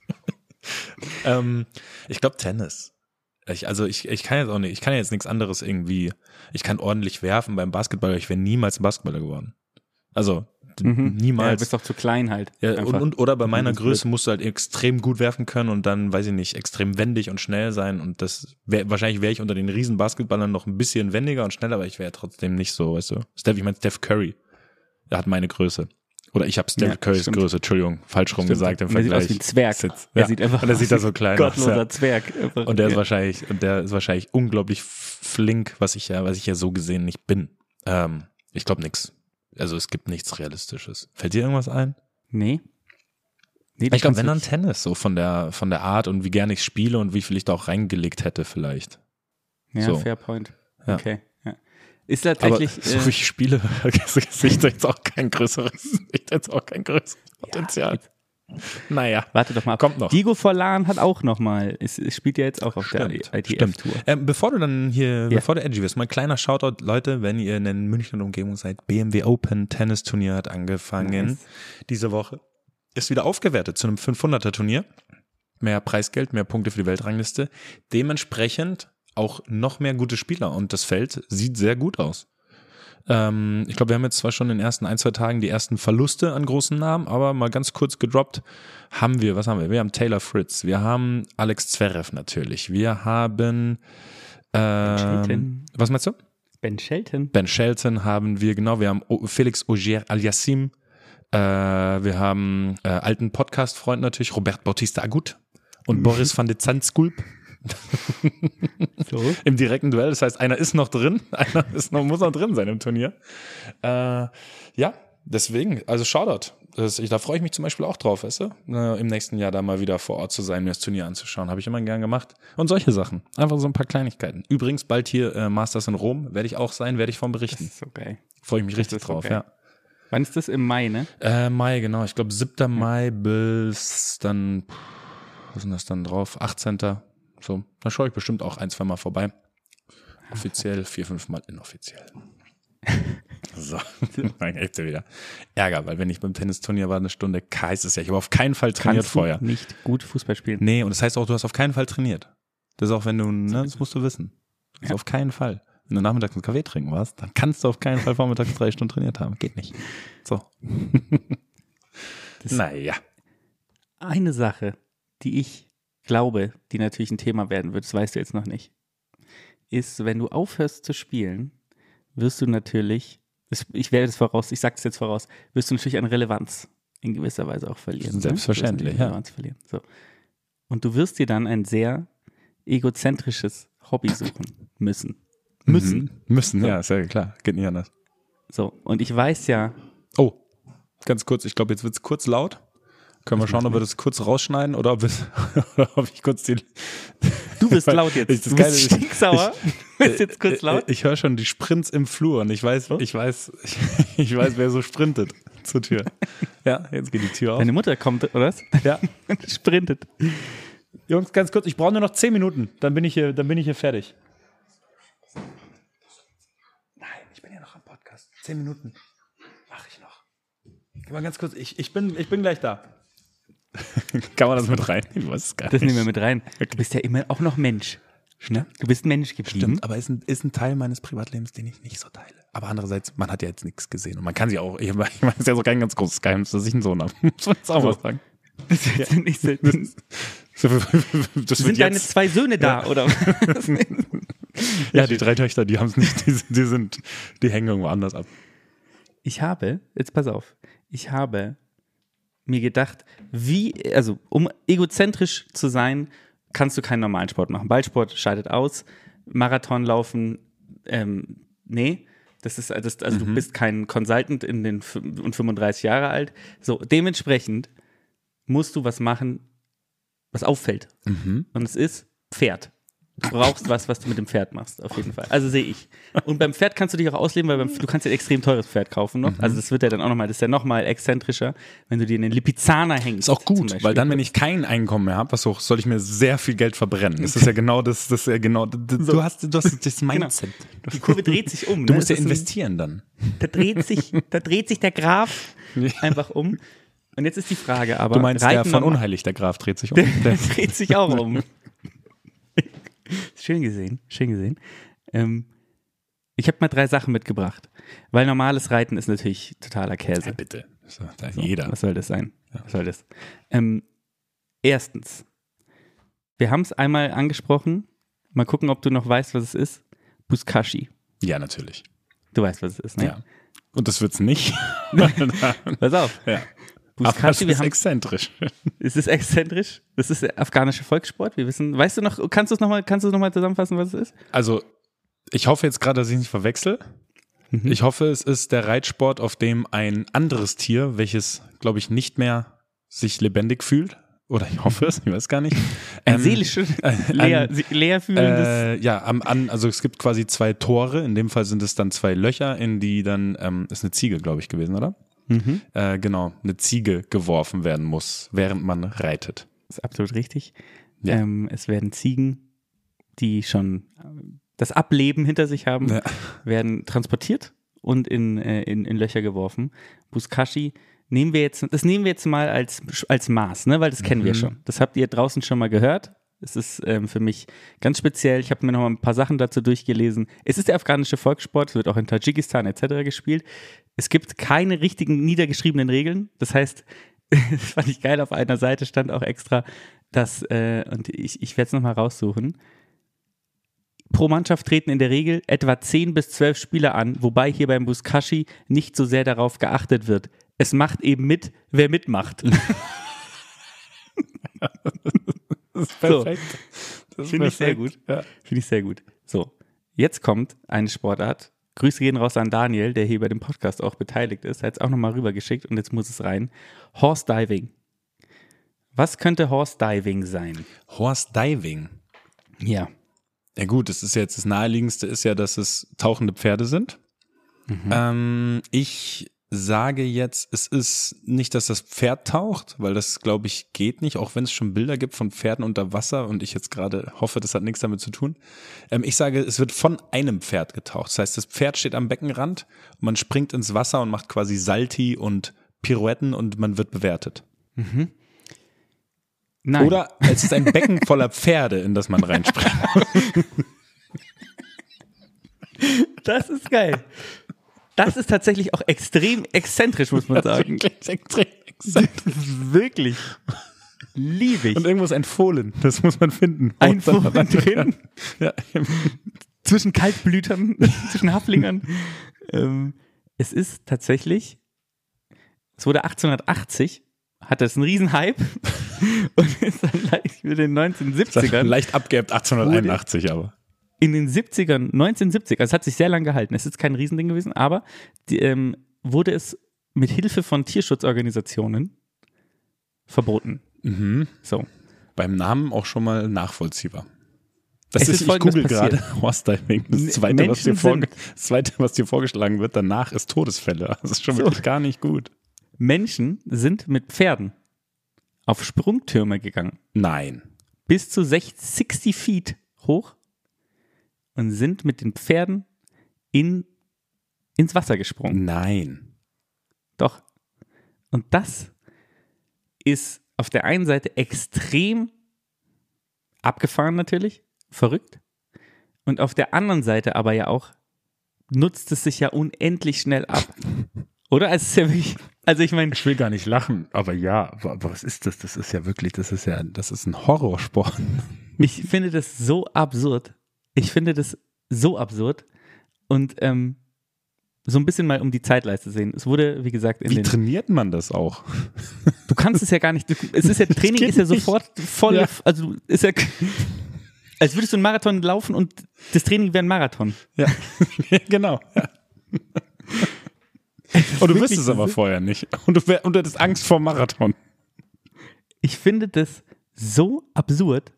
Ich glaube Tennis. Ich kann jetzt auch nicht, ich kann jetzt nichts anderes irgendwie. Ich kann ordentlich werfen beim Basketball, aber ich wäre niemals ein Basketballer geworden. Also niemals. Ja, du bist doch zu klein halt. Ja, einfach. oder bei meiner Das ist Größe musst du halt extrem gut werfen können und dann, weiß ich nicht, extrem wendig und schnell sein und wahrscheinlich wäre ich unter den riesen Basketballern noch ein bisschen wendiger und schneller, aber ich wäre trotzdem nicht so, weißt du. Steph Curry, der hat meine Größe. Oder ich habe Steph Currys stimmt. Größe, Entschuldigung, falsch rum gesagt im Und der sieht Vergleich. aus wie ein Zwerg. Er Er sieht einfach und der sieht da so klein aus. gottloser Ja. Zwerg. Einfach. Und der ist wahrscheinlich unglaublich flink, was ich ja so gesehen nicht bin. Ich glaube nix. Also es gibt nichts Realistisches. Fällt dir irgendwas ein? Nee, Ich glaube, wenn dann Tennis, so von der Art und wie gerne ich spiele und wie viel ich da auch reingelegt hätte vielleicht. Ja, so. fair point. Ja. Okay. Ja. Ist Aber tatsächlich. so wie ich spiele, sehe ich da jetzt auch kein größeres Potenzial. Naja, Warte doch mal ab. Kommt noch. Diego Forlan hat auch noch mal, es spielt ja jetzt auch auf der ITF-Tour. Bevor du edgy wirst, mal ein kleiner Shoutout, Leute, wenn ihr in der Münchner Umgebung seid, BMW Open Tennis Turnier hat angefangen diese Woche. ist wieder aufgewertet zu einem 500er-Turnier. Mehr Preisgeld, mehr Punkte für die Weltrangliste. Dementsprechend auch noch mehr gute Spieler und das Feld sieht sehr gut aus. Ich glaube, wir haben jetzt zwar schon in den ersten 1-2 Tagen die ersten Verluste an großen Namen, aber mal ganz kurz gedroppt haben wir, was haben wir? Wir haben Taylor Fritz, wir haben Alex Zverev natürlich, wir haben was meinst du? Ben Shelton. Ben Shelton haben wir, genau, wir haben Felix Auger-Aliassime, wir haben alten Podcast-Freund natürlich, Robert Bautista Agut und Boris van de Zandskulp. So. Im direkten Duell, das heißt, einer ist noch drin, einer muss noch drin sein im Turnier. Ja, deswegen, also Shoutout. Da freue ich mich zum Beispiel auch drauf, weißt du? Im nächsten Jahr da mal wieder vor Ort zu sein, mir das Turnier anzuschauen. Habe ich immer gern gemacht. Und solche Sachen. Einfach so ein paar Kleinigkeiten. Übrigens, bald hier Masters in Rom, werde ich auch sein, werde ich von berichten. Das ist so geil. Freue ich mich richtig ist so drauf, geil. ja. Wann ist das? Im Mai, ne? Mai, genau. Ich glaube 7. Mai bis dann, was ist denn das dann drauf? 18. So, da schaue ich bestimmt auch 1-2 Mal vorbei. Offiziell, 4-5 Mal inoffiziell. So, dann echt wieder Ärger, weil wenn ich beim Tennisturnier war, eine Stunde, heißt es ja, ich habe auf keinen Fall trainiert Kannst du vorher. nicht gut Fußball spielen. Nee, und das heißt auch, du hast auf keinen Fall trainiert. Das ist auch, wenn du, ne, das musst du wissen. Das ist auf keinen Fall. Wenn du nachmittags einen Kaffee trinken warst, dann kannst du auf keinen Fall vormittags 3 Stunden trainiert haben. Geht nicht. So. Naja. Eine Sache, die ich glaube, die natürlich ein Thema werden wird, das weißt du jetzt noch nicht, ist, wenn du aufhörst zu spielen, wirst du natürlich, ich sag es jetzt voraus, wirst du natürlich an Relevanz in gewisser Weise auch verlieren. Selbstverständlich, ne? Relevanz verlieren. So. Und du wirst dir dann ein sehr egozentrisches Hobby suchen müssen. Müssen, ja, ist ja klar. Geht nicht anders. So, und ich weiß ja. Oh, ganz kurz, ich glaube, jetzt wird es kurz laut. Können wir schauen, ob wir das kurz rausschneiden oder ob ich kurz die. Du bist laut jetzt. Du bist stinksauer. Du bist jetzt kurz laut. Ich höre schon die Sprints im Flur und ich weiß, wer so sprintet zur Tür. Ja, jetzt geht die Tür auf. Deine Mutter kommt, oder was? Ja. Sprintet. Jungs, ganz kurz, ich brauche nur noch 10 Minuten, dann bin ich hier fertig. Nein, ich bin ja noch am Podcast. 10 Minuten. Mach ich noch. Geh mal ganz kurz, ich bin gleich da. Kann man das mit reinnehmen? Ich weiß es gar nicht. Das nehmen wir mit rein. Du bist ja immer auch noch Mensch. Ne? Du bist Mensch geblieben. Stimmt, aber ist ein Teil meines Privatlebens, den ich nicht so teile. Aber andererseits, man hat ja jetzt nichts gesehen. Und man kann sich auch, ich meine, es ist ja so kein ganz großes Geheimnis, dass ich einen Sohn habe. Muss man jetzt auch mal sagen. Das ist jetzt nicht so. Das Sind deine 2 Söhne da, oder? Ja, die 3 Töchter, die haben es nicht, die hängen irgendwo anders ab. Jetzt pass auf, ich habe mir gedacht, um egozentrisch zu sein, kannst du keinen normalen Sport machen. Ballsport scheidet aus, Marathon laufen, nee, du bist kein Consultant und 35 Jahre alt. So, dementsprechend musst du was machen, was auffällt. Und es ist Pferd. Du brauchst was du mit dem Pferd machst, auf jeden Fall. Also sehe ich. Und beim Pferd kannst du dich auch ausleben, weil du kannst ja ein extrem teures Pferd kaufen noch. Also das wird ja dann auch nochmal, das ist ja nochmal exzentrischer, wenn du dir einen Lipizzaner hängst. Ist auch gut, weil dann, wenn ich kein Einkommen mehr habe, soll ich mir sehr viel Geld verbrennen. Das ist ja genau das, du hast das Mindset. Genau. Die Kurve dreht sich um. Du musst ja investieren dann. Da dreht sich der Graf einfach um. Und jetzt ist die Frage aber. Du meinst, der von Unheilig, der Graf dreht sich um. Der dreht sich auch um. Schön gesehen. Ich habe mal 3 Sachen mitgebracht, weil normales Reiten ist natürlich totaler Käse. Ja, bitte. Jeder. Was soll das sein? Ja. Was soll das? Erstens, wir haben es einmal angesprochen. Mal gucken, ob du noch weißt, was es ist. Buzkashi. Ja, natürlich. Du weißt, was es ist, ne? Ja. Und das wird's nicht. Pass auf. Ja. Buzkashi, aber es ist exzentrisch. Ist es exzentrisch? Das ist der afghanische Volkssport. Wir wissen, weißt du noch, kannst du es nochmal zusammenfassen, was es ist? Also, ich hoffe jetzt gerade, dass ich nicht verwechsel. Ich hoffe, es ist der Reitsport, auf dem ein anderes Tier, welches, glaube ich, nicht mehr sich lebendig fühlt, oder ich hoffe es, ich weiß gar nicht. Ein seelisch leer fühlendes. Also es gibt quasi 2 Tore, in dem Fall sind es dann 2 Löcher, in die dann, ist eine Ziege, glaube ich, gewesen, oder? Genau, eine Ziege geworfen werden muss, während man reitet. Das ist absolut richtig. Ja. Es werden Ziegen, die schon das Ableben hinter sich haben, werden transportiert und in Löcher geworfen. Buzkashi nehmen wir jetzt mal als Maß, ne? Weil das kennen wir schon. Das habt ihr draußen schon mal gehört. Es ist für mich ganz speziell. Ich habe mir noch mal ein paar Sachen dazu durchgelesen. Es ist der afghanische Volkssport, es wird auch in Tadschikistan etc. gespielt. Es gibt keine richtigen niedergeschriebenen Regeln. Das heißt, das fand ich geil, auf einer Seite stand auch extra, dass, und ich werde es nochmal raussuchen, pro Mannschaft treten in der Regel etwa 10 bis 12 Spieler an, wobei hier beim Buzkashi nicht so sehr darauf geachtet wird. Es macht eben mit, wer mitmacht. Das ist perfekt. So. Finde ich sehr gut. Ja. Finde ich sehr gut. So, jetzt kommt eine Sportart. Grüße gehen raus an Daniel, der hier bei dem Podcast auch beteiligt ist. Er hat es auch nochmal rübergeschickt und jetzt muss es rein. Horse Diving. Was könnte Horse Diving sein? Horse Diving. Ja. Ja gut, das ist jetzt das Naheliegendste ist ja, dass es tauchende Pferde sind. Ich sage jetzt, es ist nicht, dass das Pferd taucht, weil das, glaube ich, geht nicht, auch wenn es schon Bilder gibt von Pferden unter Wasser und ich jetzt gerade hoffe, das hat nichts damit zu tun. Ich sage, es wird von einem Pferd getaucht. Das heißt, das Pferd steht am Beckenrand, man springt ins Wasser und macht quasi Salti und Pirouetten und man wird bewertet. Nein. Oder es ist ein Becken voller Pferde, in das man reinspringt. Das ist geil. Das ist tatsächlich auch extrem exzentrisch, muss man sagen. Extrem exzentrisch. Wirklich. Liebe ich. Und irgendwo ist ein Fohlen, das muss man finden. Ein Fohlen drin. Ja. Zwischen Kaltblütern, zwischen Haflingern. Es ist tatsächlich, es wurde 1880, hatte es einen Riesen-Hype und ist dann leicht in den 1970ern. Leicht abgeebbt 1881 aber. In den 70ern, 1970, also es hat sich sehr lange gehalten, es ist kein Riesending gewesen, aber wurde es mit Hilfe von Tierschutzorganisationen verboten. So. Beim Namen auch schon mal nachvollziehbar. Ich google gerade Horse Diving. Das Zweite, was dir vorgeschlagen wird, danach ist Todesfälle. Das ist schon wirklich gar nicht gut. Menschen sind mit Pferden auf Sprungtürme gegangen. Nein. Bis zu 60 Feet hoch. Und sind mit den Pferden ins Wasser gesprungen. Nein. Doch. Und das ist auf der einen Seite extrem abgefahren natürlich, verrückt. Und auf der anderen Seite aber ja auch nutzt es sich ja unendlich schnell ab. Oder? Also, es ist ja wirklich, also ich meine. Ich will gar nicht lachen, aber ja, aber was ist das? Das ist ja wirklich, das ist ein Horrorsport. Ich finde das so absurd. Und so ein bisschen mal um die Zeitleiste sehen. Es wurde, wie gesagt, Wie trainiert man das auch? Du kannst es ja gar nicht. Training ist ja sofort voll. Ja. Also ist ja, als würdest du einen Marathon laufen und das Training wäre ein Marathon. Ja, genau. Ja. Und du wüsstest es aber vorher nicht. Und du hättest Angst vor Marathon. Ich finde das so absurd.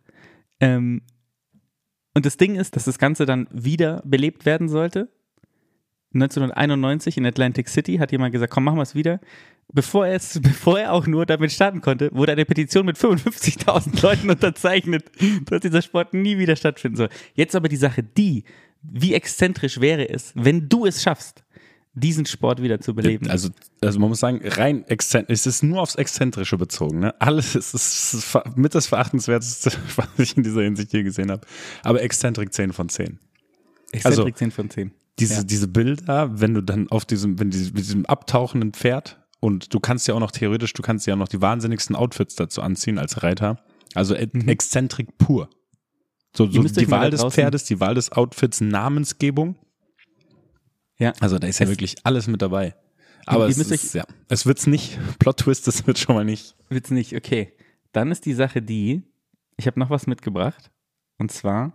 Und das Ding ist, dass das Ganze dann wieder belebt werden sollte. 1991 in Atlantic City hat jemand gesagt, komm, machen wir es wieder. Bevor er auch nur damit starten konnte, wurde eine Petition mit 55.000 Leuten unterzeichnet, dass dieser Sport nie wieder stattfinden soll. Jetzt aber die Sache, wie exzentrisch wäre es, wenn du es schaffst, diesen Sport wieder zu beleben. Also man muss sagen, rein exzentrisch, es ist nur aufs Exzentrische bezogen. Ne? Alles ist mit das Verachtenswerteste, was ich in dieser Hinsicht hier gesehen habe. Aber Exzentrik 10 von 10. Exzentrik 10 von 10. Diese Bilder, wenn du dann mit diesem abtauchenden Pferd und du kannst ja auch noch die wahnsinnigsten Outfits dazu anziehen als Reiter. Also Exzentrik pur. So die Wahl des Pferdes, die Wahl des Outfits, Namensgebung. Ja. Also da ist ja wirklich alles mit dabei. Aber es wird's nicht. Plot-Twist, das wird schon mal nicht. Wird's nicht, okay. Dann ist die Sache ich habe noch was mitgebracht. Und zwar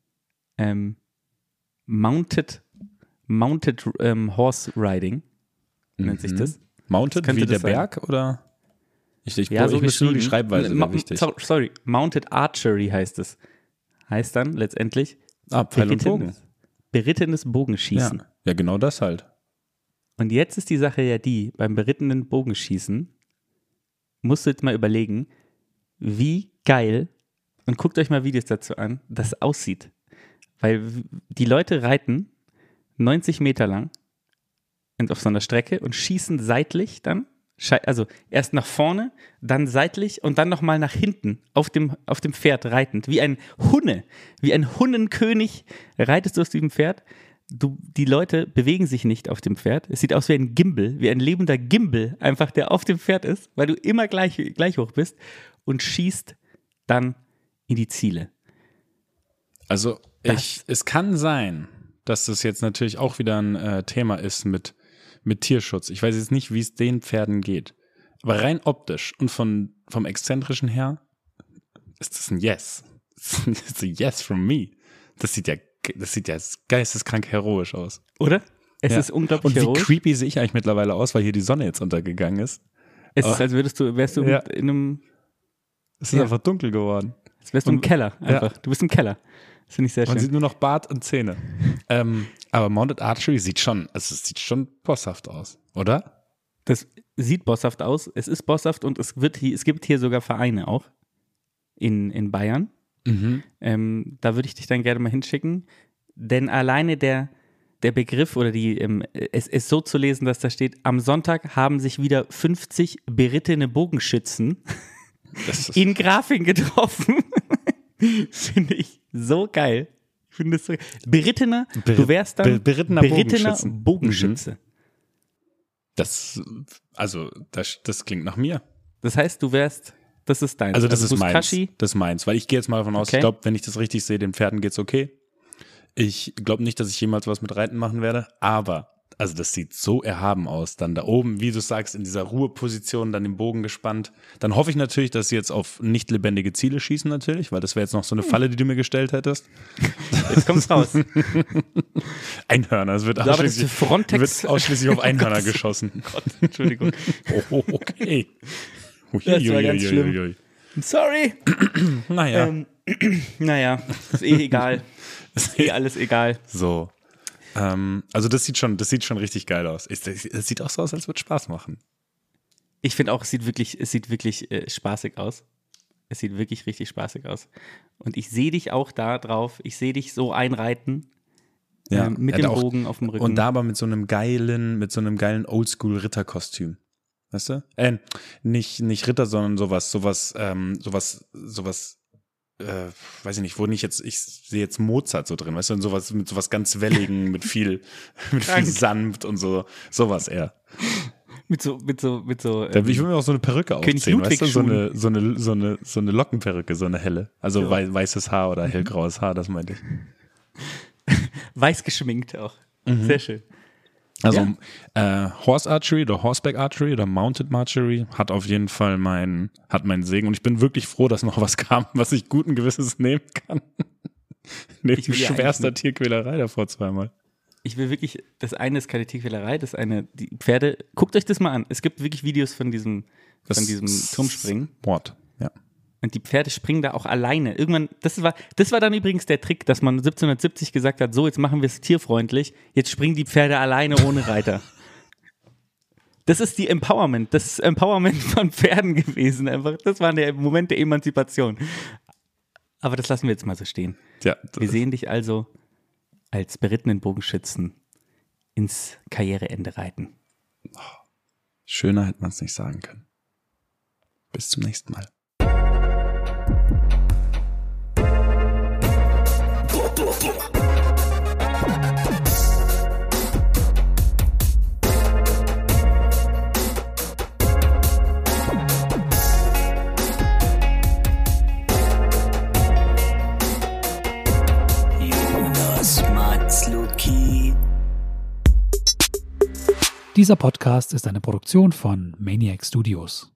Mounted Horse Riding nennt sich das. Mounted wie der Berg oder? Ich möchte nur die Schreibweise wichtig. Sorry, Mounted Archery heißt es. Heißt dann letztendlich Pfeil und Bogen. Berittenes Bogenschießen. Ja, genau das halt. Und jetzt ist die Sache ja beim berittenen Bogenschießen musst du jetzt mal überlegen, wie geil, und guckt euch mal Videos dazu an, das aussieht. Weil die Leute reiten 90 Meter lang auf so einer Strecke und schießen seitlich dann, Also erst nach vorne, dann seitlich und dann nochmal nach hinten auf dem Pferd reitend. Wie ein Hunnenkönig reitest du auf diesem Pferd. Die Leute bewegen sich nicht auf dem Pferd. Es sieht aus wie ein Gimbal, wie ein lebender Gimbal, einfach der auf dem Pferd ist, weil du immer gleich hoch bist und schießt dann in die Ziele. Also es kann sein, dass das jetzt natürlich auch wieder ein Thema ist mit Tierschutz. Ich weiß jetzt nicht, wie es den Pferden geht. Aber rein optisch und vom Exzentrischen her ist das ein Yes. It's a Yes from me. Das sieht ja geisteskrank heroisch aus. Oder? Es ist unglaublich heroisch. Und wie creepy sehe ich eigentlich mittlerweile aus, weil hier die Sonne jetzt untergegangen ist. Es ist, als wärst du in einem... Es ist einfach dunkel geworden. Als wärst du im Keller einfach. Du bist im Keller. Das finde ich sehr schön. Man sieht nur noch Bart und Zähne. Aber Mounted Archery sieht schon bosshaft aus, oder? Das sieht bosshaft aus. Es ist bosshaft und es gibt hier sogar Vereine auch in Bayern. Mhm. Da würde ich dich dann gerne mal hinschicken. Denn alleine der Begriff oder es ist so zu lesen, dass da steht, am Sonntag haben sich wieder 50 berittene Bogenschützen in Grafing getroffen. Finde ich so geil. Ich finde das so geil. Du wärst dann berittener Bogenschütze. Das klingt nach mir. Das heißt, das ist dein. Also das ist meins. Weil ich gehe jetzt mal davon aus, okay. Ich glaube, wenn ich das richtig sehe, den Pferden geht's okay. Ich glaube nicht, dass ich jemals was mit Reiten machen werde, aber also das sieht so erhaben aus, dann da oben, wie du sagst, in dieser Ruheposition, dann den Bogen gespannt. Dann hoffe ich natürlich, dass sie jetzt auf nicht lebendige Ziele schießen natürlich, weil das wäre jetzt noch so eine Falle, die du mir gestellt hättest. Jetzt kommt's raus. Einhörner, es wird ausschließlich auf Einhörner geschossen. Gott, Entschuldigung. Oh, okay. Das war ganz schlimm. Sorry. Naja, ist egal. Ist alles egal. So. Also das sieht schon richtig geil aus. Es sieht auch so aus, als würde es Spaß machen. Ich finde auch, es sieht wirklich spaßig aus. Es sieht wirklich richtig spaßig aus. Und ich sehe dich auch da drauf. Ich sehe dich so einreiten. Ja, mit dem Bogen auf dem Rücken. Und da aber mit so einem geilen Oldschool-Ritterkostüm. Weißt du? Nicht Ritter, sondern sowas, weiß ich nicht, ich sehe jetzt Mozart so drin, weißt du, und mit sowas ganz Welligen, mit viel sanft und sowas eher. Ich will mir auch so eine Perücke aufziehen, weißt du, so eine Lockenperücke, so eine helle. Also weißes Haar oder hellgraues Haar, das meinte ich. Weiß geschminkt auch. Sehr schön. Also Horse Archery oder Horseback Archery oder Mounted Archery hat auf jeden Fall meinen Segen und ich bin wirklich froh, dass noch was kam, was ich guten Gewissens nehmen kann. Neben schwerster Tierquälerei davor zweimal. Ich will wirklich, das eine ist keine Tierquälerei, das eine, die Pferde, guckt euch das mal an. Es gibt wirklich Videos von diesem Turmspringen. Mord, ja. Und die Pferde springen da auch alleine. Irgendwann, das war dann übrigens der Trick, dass man 1770 gesagt hat, so, jetzt machen wir es tierfreundlich, jetzt springen die Pferde alleine ohne Reiter. Das ist das Empowerment von Pferden gewesen einfach. Das war der Moment der Emanzipation. Aber das lassen wir jetzt mal so stehen. Ja, wir sehen dich also als berittenen Bogenschützen ins Karriereende reiten. Schöner hätte man es nicht sagen können. Bis zum nächsten Mal. Jonas Matzluki. Dieser Podcast ist eine Produktion von Maniac Studios.